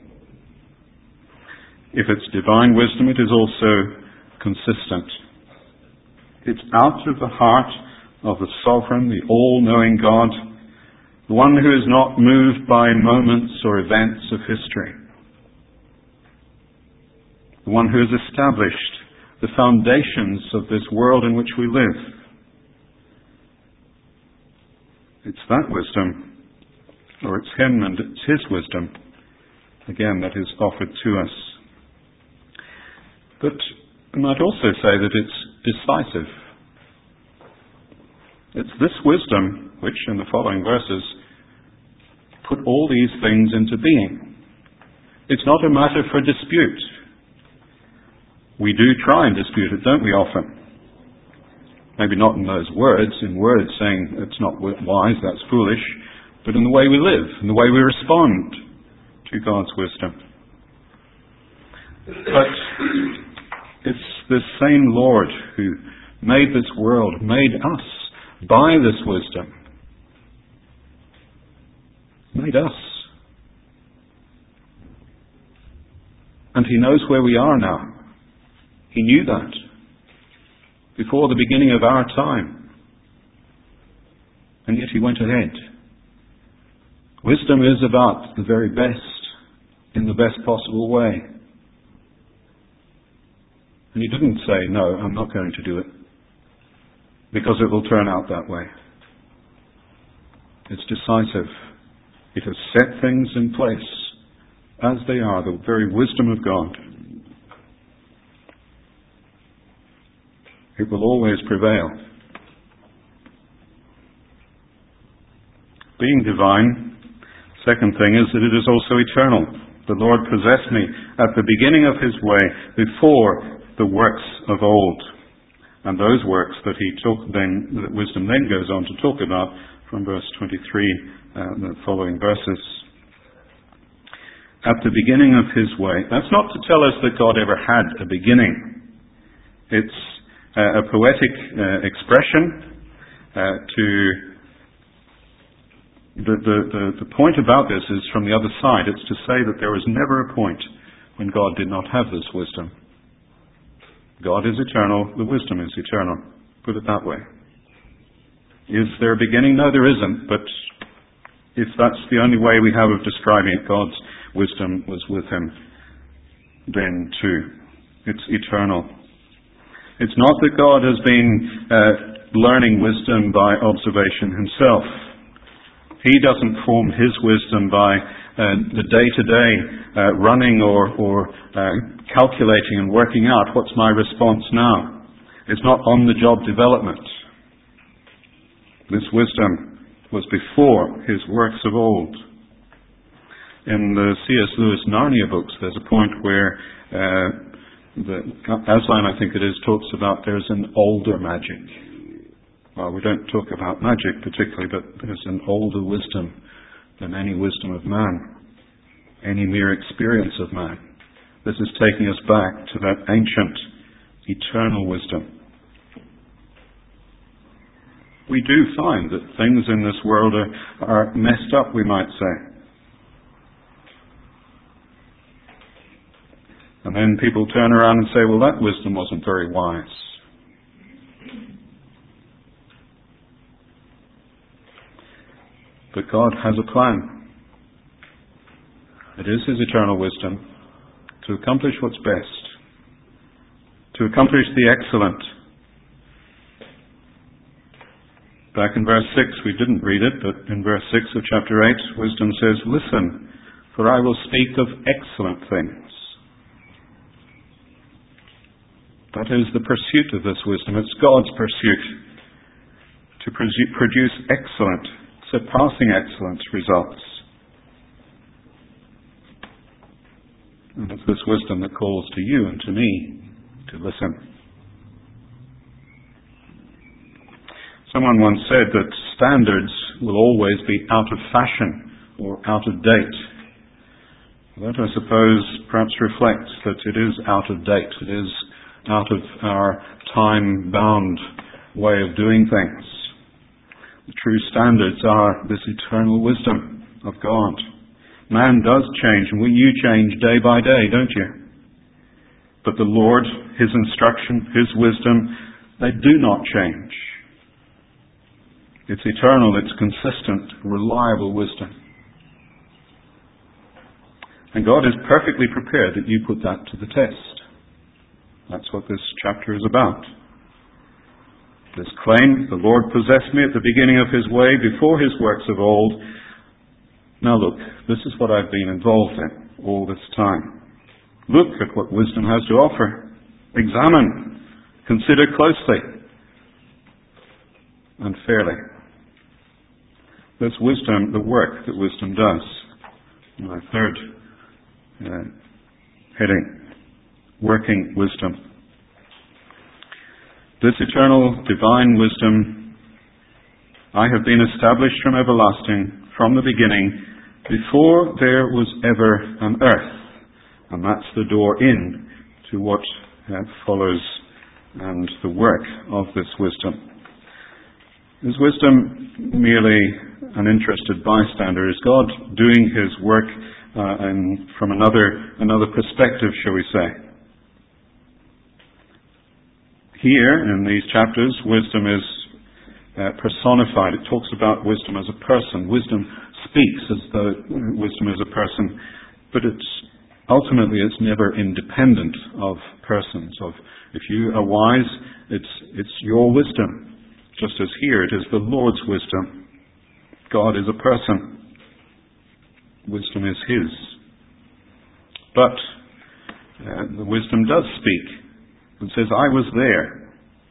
If it's divine wisdom, it is also consistent. It's out of the heart of the sovereign, the all-knowing God, the one who is not moved by moments or events of history. the one who has established the foundations of this world in which we live. It's that wisdom, or it's him and it's his wisdom, again, that is offered to us. But I might also say that it's decisive. It's this wisdom which, in the following verses, put all these things into being. It's not a matter for dispute. We do try and dispute it, don't we, often? Maybe not in those words, in words saying it's not wise, that's foolish, but in the way we live, in the way we respond to God's wisdom. But it's this same Lord who made this world, made us by this wisdom. Made us. And he knows where we are now. He knew that before the beginning of our time. And yet he went ahead. Wisdom is about the very best in the best possible way. And he didn't say, no, I'm not going to do it, because it will turn out that way. It's decisive. It has set things in place as they are, the very wisdom of God. It will always prevail. Being divine, second thing is that it is also eternal. The Lord possessed me at the beginning of his way, before the works of old. And those works that he took then, that wisdom then goes on to talk about from verse twenty-three, uh, the following verses. At the beginning of his way. That's not to tell us that God ever had a beginning. It's uh, a poetic uh, expression uh, to... The, the, the, the point about this is from the other side. It's to say that there was never a point when God did not have this wisdom. God is eternal, the wisdom is eternal. Put it that way. Is there a beginning? No, there isn't. But if that's the only way we have of describing it, God's wisdom was with him then too. It's eternal. It's not that God has been uh, learning wisdom by observation himself. He doesn't form his wisdom by uh, the day-to-day uh, running or, or uh, calculating and working out what's my response now. It's not on-the-job development. This wisdom was before his works of old. In the C S Lewis Narnia books, there's a point where uh, the, Aslan, I think it is, talks about there's an older magic. Well, we don't talk about magic particularly, but there's an older wisdom than any wisdom of man, any mere experience of man. This is taking us back to that ancient, eternal wisdom. We do find that things in this world are, are messed up, we might say. And then people turn around and say, well, that wisdom wasn't very wise. But God has a plan. It is his eternal wisdom to accomplish what's best, to accomplish the excellent. Back in verse six, we didn't read it, but in verse six of chapter eight, wisdom says, listen, for I will speak of excellent things. That is the pursuit of this wisdom. It's God's pursuit to produce excellent, surpassing excellent results. And it's this wisdom that calls to you and to me to listen. Someone once said that standards will always be out of fashion or out of date. That, I suppose, perhaps reflects that it is out of date. It is out of our time-bound way of doing things. The true standards are this eternal wisdom of God. Man does change, and we, you change day by day, don't you? But the Lord, his instruction, his wisdom, they do not change. It's eternal, it's consistent, reliable wisdom. And God is perfectly prepared that you put that to the test. That's what this chapter is about. This claim, the Lord possessed me at the beginning of his way, before his works of old. Now look, this is what I've been involved in all this time. Look at what wisdom has to offer. Examine, consider closely and fairly. This wisdom, the work that wisdom does. My third uh, heading, working wisdom. This eternal divine wisdom, I have been established from everlasting, from the beginning, before there was ever an earth. And that's the door in to what uh, follows and the work of this wisdom. Is wisdom merely an interested bystander? Is God doing his work uh, and from another another perspective, shall we say? Here, in these chapters, wisdom is uh, personified. It talks about wisdom as a person. Wisdom speaks as though wisdom is a person, but it's ultimately it's never independent of persons. Of if you are wise, it's it's your wisdom. Just as here, it is the Lord's wisdom. God is a person. Wisdom is his. But uh, the wisdom does speak. It says, I was there.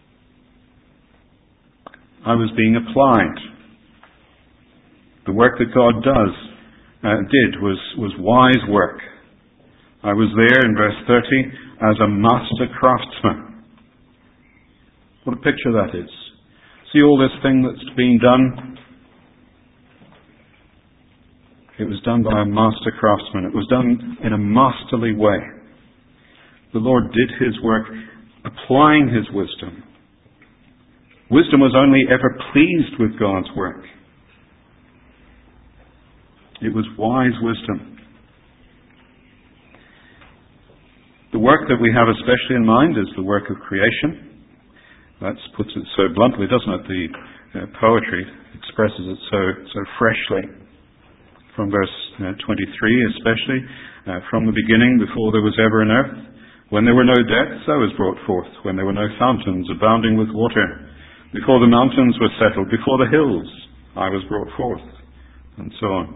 I was being applied. The work that God does, uh, did was, was wise work. I was there in verse thirty as a master craftsman. What a picture that is. See all this thing that's being done? It was done by a master craftsman. It was done in a masterly way. The Lord did his work applying his wisdom. Wisdom was only ever pleased with God's work. It was wise wisdom. The work that we have especially in mind is the work of creation. That puts it so bluntly, doesn't it? The uh, poetry expresses it so so freshly. From verse uh, twenty-three especially, uh, from the beginning, before there was ever an earth, when there were no depths, I was brought forth. When there were no fountains abounding with water, before the mountains were settled, before the hills, I was brought forth, and so on.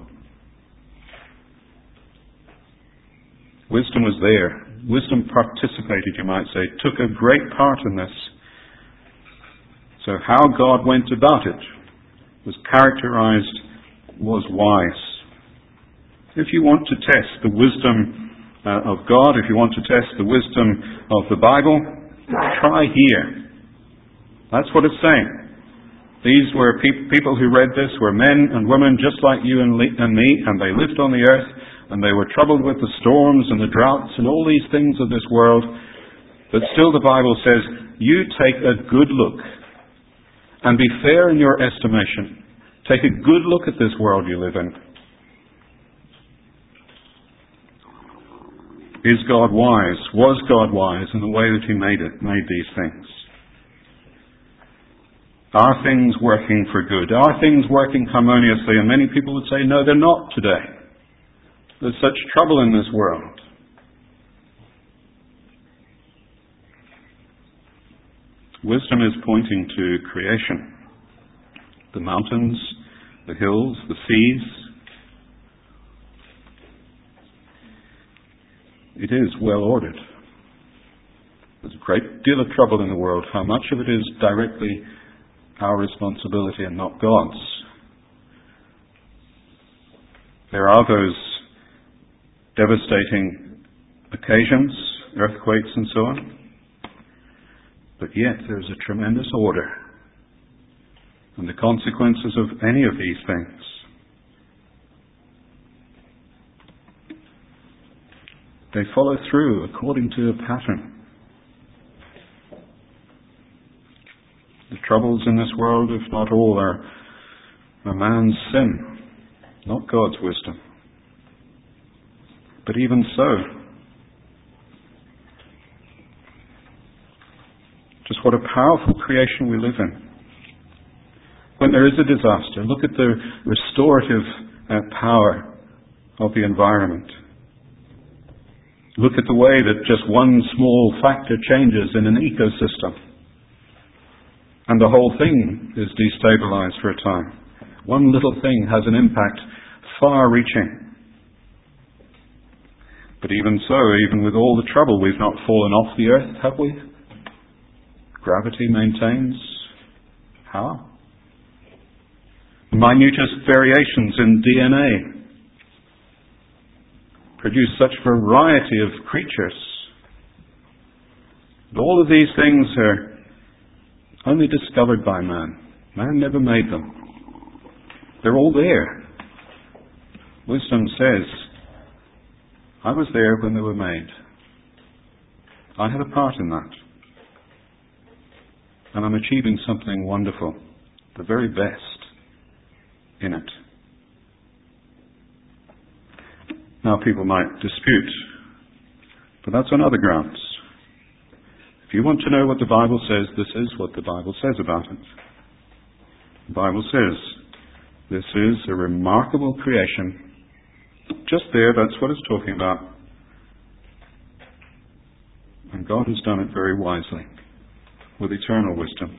Wisdom was there. Wisdom participated, you might say, took a great part in this. So how God went about it was characterized, was wise. If you want to test the wisdom uh, of God, if you want to test the wisdom of the Bible, try here. That's what it's saying. These were pe- people who read this were men and women just like you and, le- and me, and they lived on the earth, and they were troubled with the storms and the droughts and all these things of this world. But still the Bible says, you take a good look and be fair in your estimation. Take a good look at this world you live in. Is God wise? Was God wise in the way that he made it, made these things? Are things working for good? Are things working harmoniously? And many people would say, no, they're not today. There's such trouble in this world. Wisdom is pointing to creation. The mountains, the hills, the seas. It is well ordered. There's a great deal of trouble in the world. How much of it is directly our responsibility and not God's? There are those devastating occasions, earthquakes and so on. But yet there's a tremendous order. And the consequences of any of these things, they follow through according to a pattern. The troubles in this world, if not all, are a man's sin, not God's wisdom. But even so, just what a powerful creation we live in. When there is a disaster, look at the restorative uh, power of the environment. Look at the way that just one small factor changes in an ecosystem, and the whole thing is destabilized for a time. One little thing has an impact far-reaching. But even so, even with all the trouble, we've not fallen off the earth, have we? Gravity maintains. How? Minutest variations in D N A produce such variety of creatures. But all of these things are only discovered by man. Man never made them. They're all there. Wisdom says, I was there when they were made. I had a part in that. And I'm achieving something wonderful, the very best in it. Now people might dispute, but that's on other grounds. If you want to know what the Bible says, this is what the Bible says about it. The Bible says, this is a remarkable creation. Just there, that's what it's talking about. And God has done it very wisely, with eternal wisdom.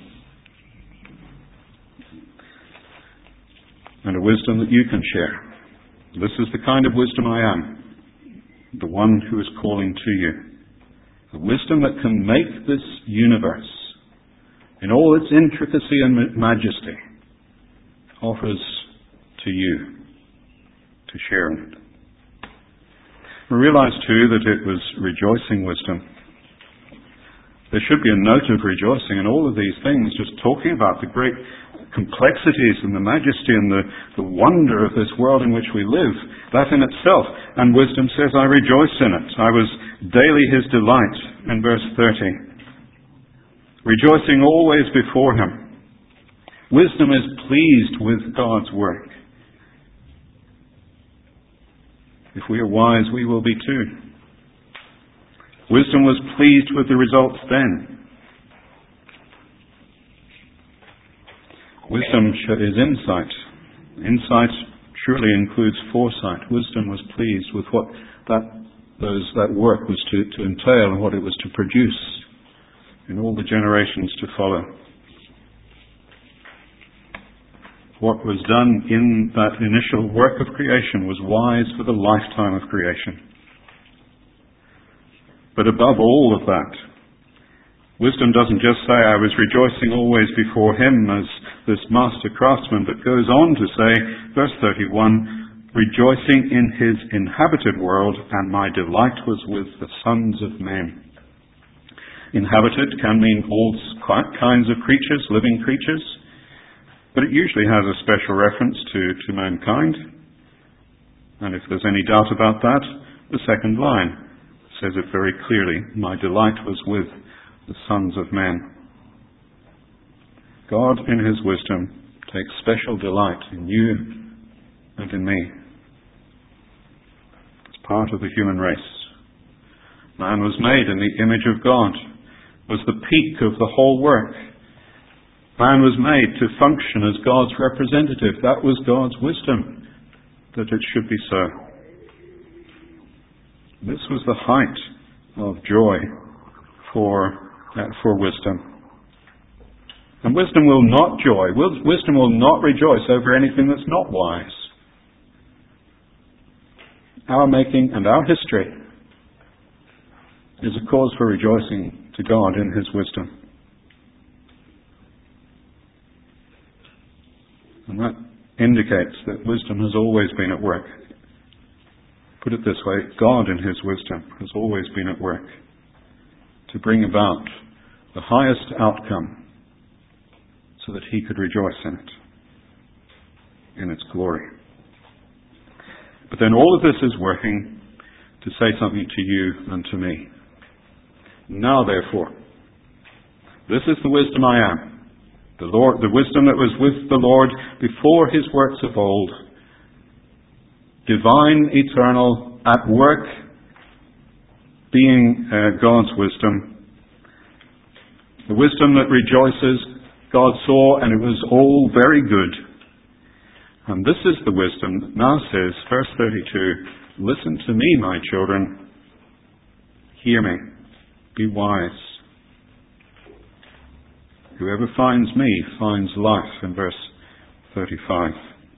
And a wisdom that you can share. This is the kind of wisdom I am, the one who is calling to you. A wisdom that can make this universe, in all its intricacy and majesty, offers to you to share in it. We realize too that it was rejoicing wisdom. There should be a note of rejoicing in all of these things, just talking about the great complexities and the majesty and the, the wonder of this world in which we live. That in itself. And wisdom says, I rejoice in it. I was daily his delight, in verse thirty. Rejoicing always before him. Wisdom is pleased with God's work. If we are wise, we will be too. Wisdom was pleased with the results then. Wisdom is insight. Insight surely includes foresight. Wisdom was pleased with what that those that work was to, to entail and what it was to produce in all the generations to follow. What was done in that initial work of creation was wise for the lifetime of creation. But above all of that, wisdom doesn't just say, I was rejoicing always before him as this master craftsman, but goes on to say, verse thirty-one, rejoicing in his inhabited world, and my delight was with the sons of men. Inhabited can mean all kinds of creatures, living creatures, but it usually has a special reference to, to mankind. And if there's any doubt about that, the second line says it very clearly. My delight was with the sons of men. God, in his wisdom, takes special delight in you and in me. It's part of the human race. Man was made in the image of God, was the peak of the whole work. Man was made to function as God's representative. That was God's wisdom, that it should be so. This was the height of joy for, uh, for wisdom. And wisdom will not joy, wisdom will not rejoice over anything that's not wise. Our making and our history is a cause for rejoicing to God in his wisdom. And that indicates that wisdom has always been at work. Put it this way, God in his wisdom has always been at work to bring about the highest outcome so that he could rejoice in it, in its glory. But then all of this is working to say something to you and to me. Now therefore, this is the wisdom I am. The Lord, the wisdom that was with the Lord before his works of old. Divine, eternal, at work, being uh, God's wisdom. The wisdom that rejoices, God saw, and it was all very good. And this is the wisdom that now says, verse thirty-two, listen to me, my children. hear me. Be wise. Whoever finds me finds life, in verse thirty-five.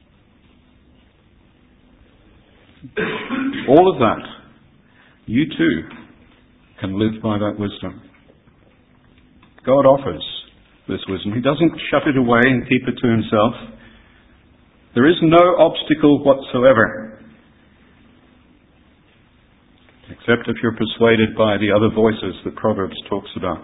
All of that, you too can live by that wisdom. God offers this wisdom. He doesn't shut it away and keep it to himself. There is no obstacle whatsoever, except if you're persuaded by the other voices that Proverbs talks about.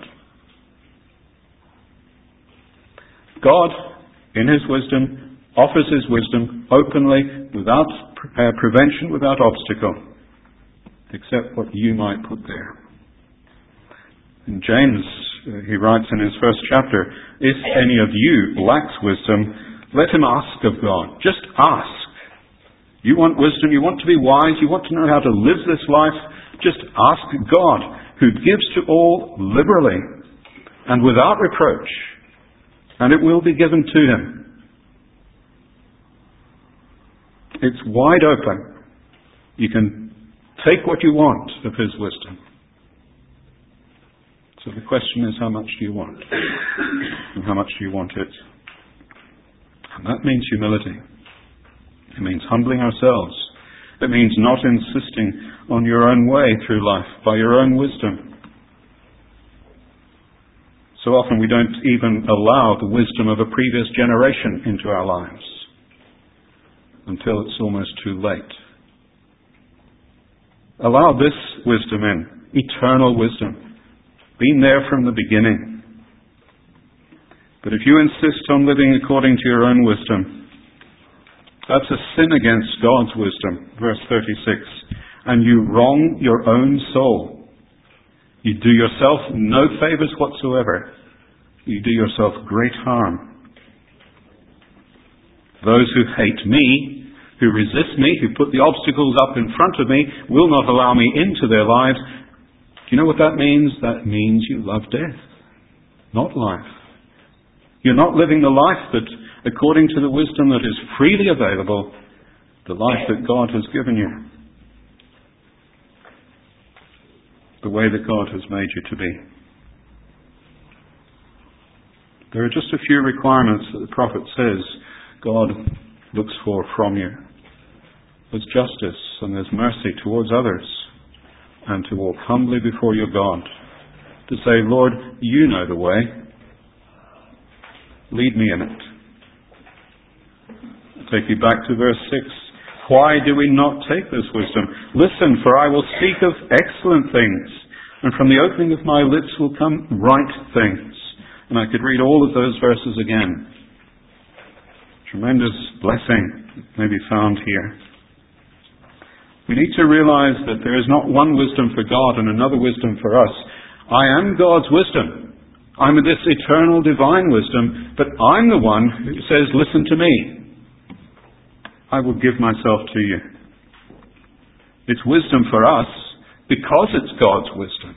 God, in his wisdom, offers his wisdom openly, without uh, prevention, without obstacle, except what you might put there. In James, uh, he writes in his first chapter, if any of you lacks wisdom, let him ask of God. Just ask. You want wisdom, you want to be wise, you want to know how to live this life, just ask God, who gives to all liberally and without reproach, and it will be given to him. It's wide open. You can take what you want of his wisdom. So the question is, how much do you want? And how much do you want it? And that means humility. It means humbling ourselves. It means not insisting on your own way through life by your own wisdom. So often we don't even allow the wisdom of a previous generation into our lives until it's almost too late. Allow this wisdom in, eternal wisdom, been there from the beginning. But if you insist on living according to your own wisdom, that's a sin against God's wisdom, verse thirty-six. And you wrong your own soul. You do yourself no favors whatsoever. You do yourself great harm. Those who hate me, who resist me, who put the obstacles up in front of me, will not allow me into their lives. Do you know what that means? That means you love death, not life. You're not living the life that, according to the wisdom that is freely available, the life that God has given you, the way that God has made you to be. There are just a few requirements that the prophet says God looks for from you. There's justice and there's mercy towards others, and to walk humbly before your God, to say, Lord, you know the way. Lead me in it. I'll take you back to verse six. Why do we not take this wisdom? Listen, for I will speak of excellent things, and from the opening of my lips will come right things. And I could read all of those verses again. Tremendous blessing may be found here. We need to realize that there is not one wisdom for God and another wisdom for us. I am God's wisdom. I'm this eternal divine wisdom, but I'm the one who says, listen to me. I will give myself to you. It's wisdom for us because it's God's wisdom.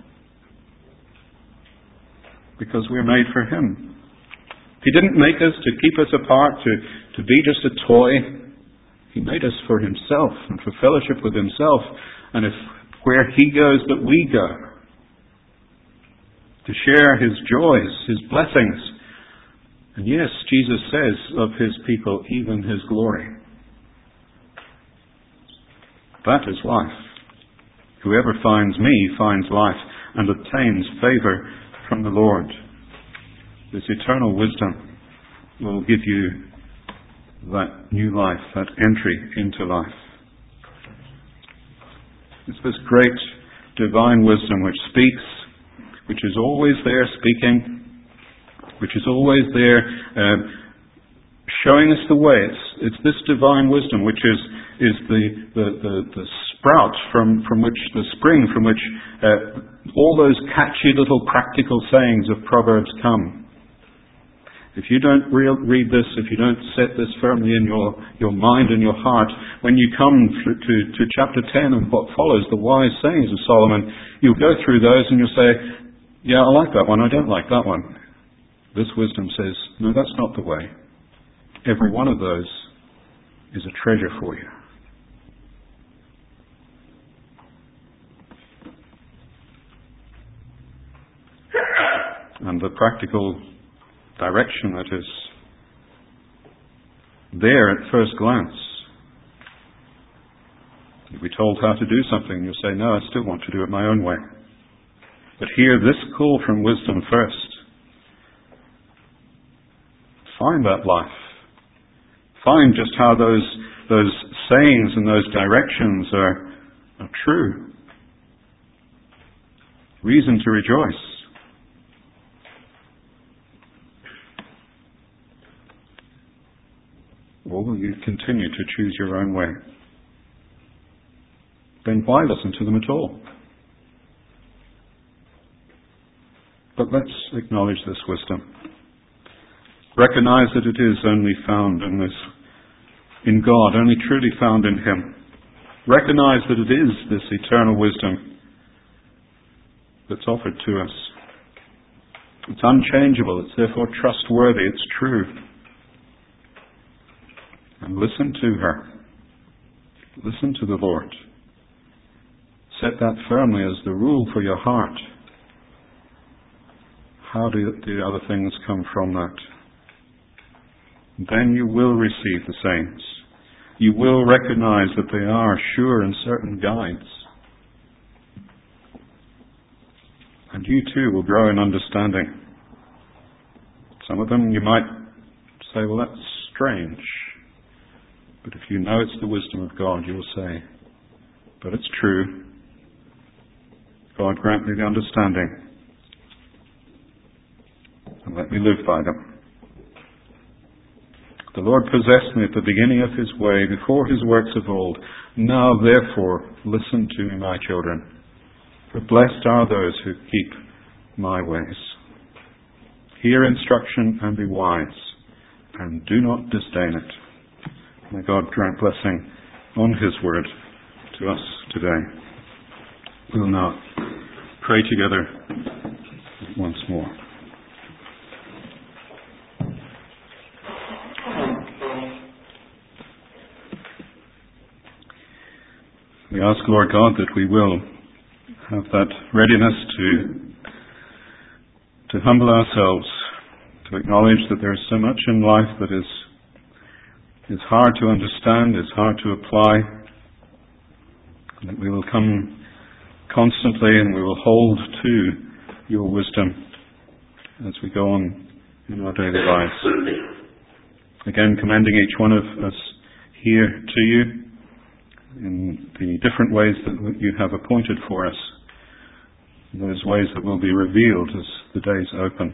Because we're made for him. He didn't make us to keep us apart, to, to be just a toy. He made us for himself and for fellowship with himself. And if where he goes that we go, to share his joys, his blessings. And yes, Jesus says of his people, even his glory. That is life. Whoever finds me finds life and obtains favor from the Lord. This eternal wisdom will give you that new life, that entry into life. It's this great divine wisdom which speaks, which is always there speaking, which is always there uh, showing us the way. It's, it's this divine wisdom which is, is the, the, the, the sprout from, from which, the spring from which uh, all those catchy little practical sayings of Proverbs come. If you don't re- read this, if you don't set this firmly in your, your mind and your heart, when you come to, to, to chapter ten and what follows, the wise sayings of Solomon, you'll go through those and you'll say, yeah, I like that one, I don't like that one. This wisdom says, no, that's not the way. Every one of those is a treasure for you. the practical direction that is there at first glance. You'll be told how to do something, you'll say, no, I still want to do it my own way. But hear this call from wisdom first. Find that life. Find just how those those sayings and those directions are, are true. Reason to rejoice. Or will you continue to choose your own way? Then why listen to them at all? But let's acknowledge this wisdom. Recognize that it is only found in this, in God, only truly found in Him. Recognize that it is this eternal wisdom that's offered to us. It's unchangeable, it's therefore trustworthy, it's true. And listen to her. Listen to the Lord. Set that firmly as the rule for your heart. How do the other things come from that? Then you will receive the saints. You will recognize that they are sure and certain guides. And you too will grow in understanding. Some of them you might say, well, that's strange. But if you know it's the wisdom of God, you will say, but it's true. God grant me the understanding. And let me live by them. The Lord possessed me at the beginning of His way, before His works of old. Now, therefore, listen to me, my children. For blessed are those who keep my ways. Hear instruction and be wise, and do not disdain it. May God grant blessing on His word to us today. We will now pray together once more. We ask, Lord God, that we will have that readiness to to humble ourselves, to acknowledge that there is so much in life that is is hard to understand, is hard to apply, and that we will come constantly and we will hold to your wisdom as we go on in our daily lives. Again, commending each one of us here to you, in the different ways that you have appointed for us, those ways that will be revealed as the days open.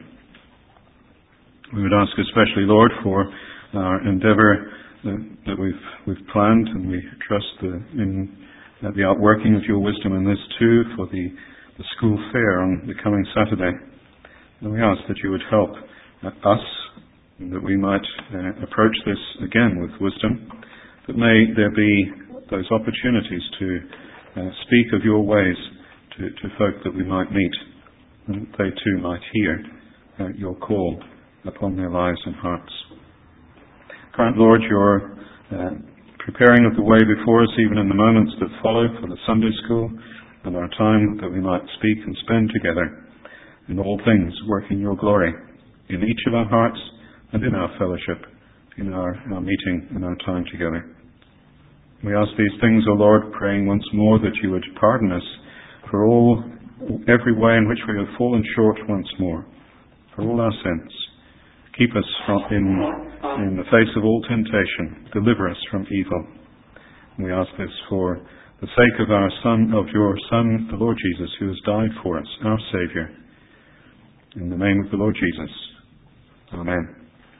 We would ask especially, Lord, for our endeavour that, that we've we've planned, and we trust the, in uh, the outworking of your wisdom in this too, for the, the school fair on the coming Saturday. And we ask that you would help uh, us, and that we might uh, approach this again with wisdom, that may there be those opportunities to uh, speak of your ways to, to folk that we might meet, and they too might hear uh, your call upon their lives and hearts. Grant, Lord, your uh, preparing of the way before us, even in the moments that follow for the Sunday school, and our time that we might speak and spend together in all things, working your glory in each of our hearts and in our fellowship, in our, our meeting, in our time together. We ask these things, O Lord, praying once more that you would pardon us for all, every way in which we have fallen short once more, for all our sins. Keep us from in, in the face of all temptation. Deliver us from evil. And we ask this for the sake of our Son, of your Son, the Lord Jesus, who has died for us, our Saviour. In the name of the Lord Jesus. Amen.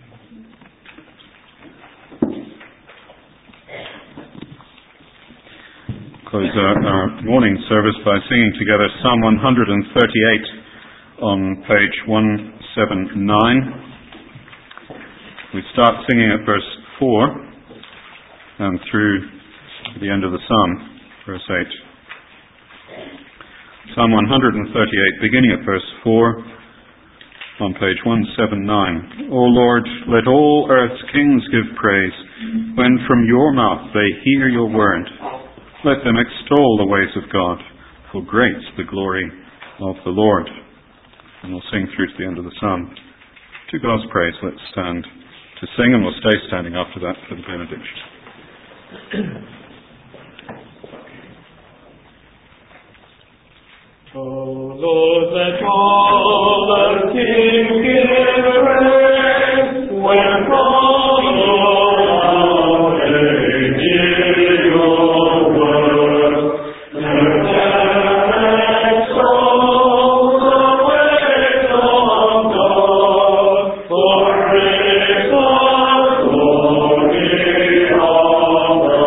Close our, our morning service by singing together Psalm one thirty-eight on page one seventy-nine. We start singing at verse four and through the end of the psalm, verse eight. Psalm one thirty-eight, beginning at verse four on page one seventy-nine. O Lord, let all earth's kings give praise when from your mouth they hear your word. Let them extol the ways of God, for great's the glory of the Lord. and we'll sing through to the end of the psalm. To God's praise, let's stand to sing, and we'll stay standing after that for the benediction. O Lord, let all the kings give praise when all they hear your word. Let them exalt the ways of God, for praise the glory of the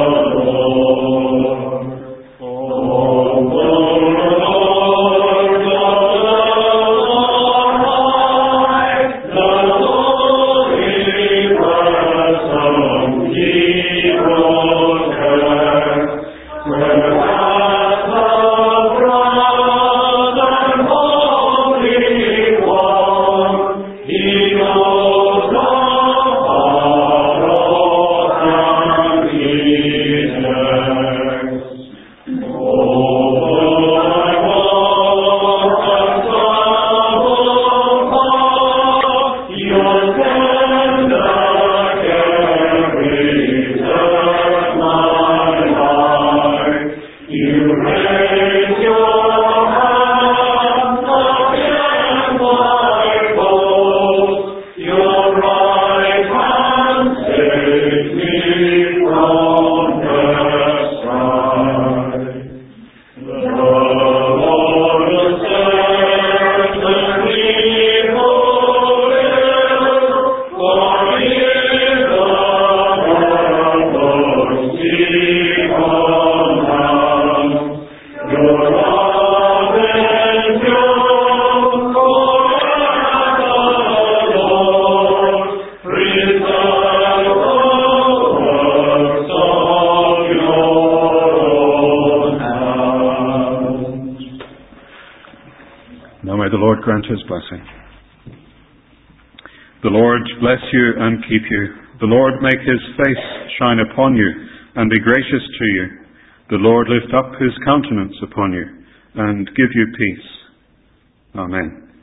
Lord. O Lord, grant his blessing. The Lord bless you and keep you. The Lord make his face shine upon you and be gracious to you. The Lord lift up his countenance upon you and give you peace. Amen.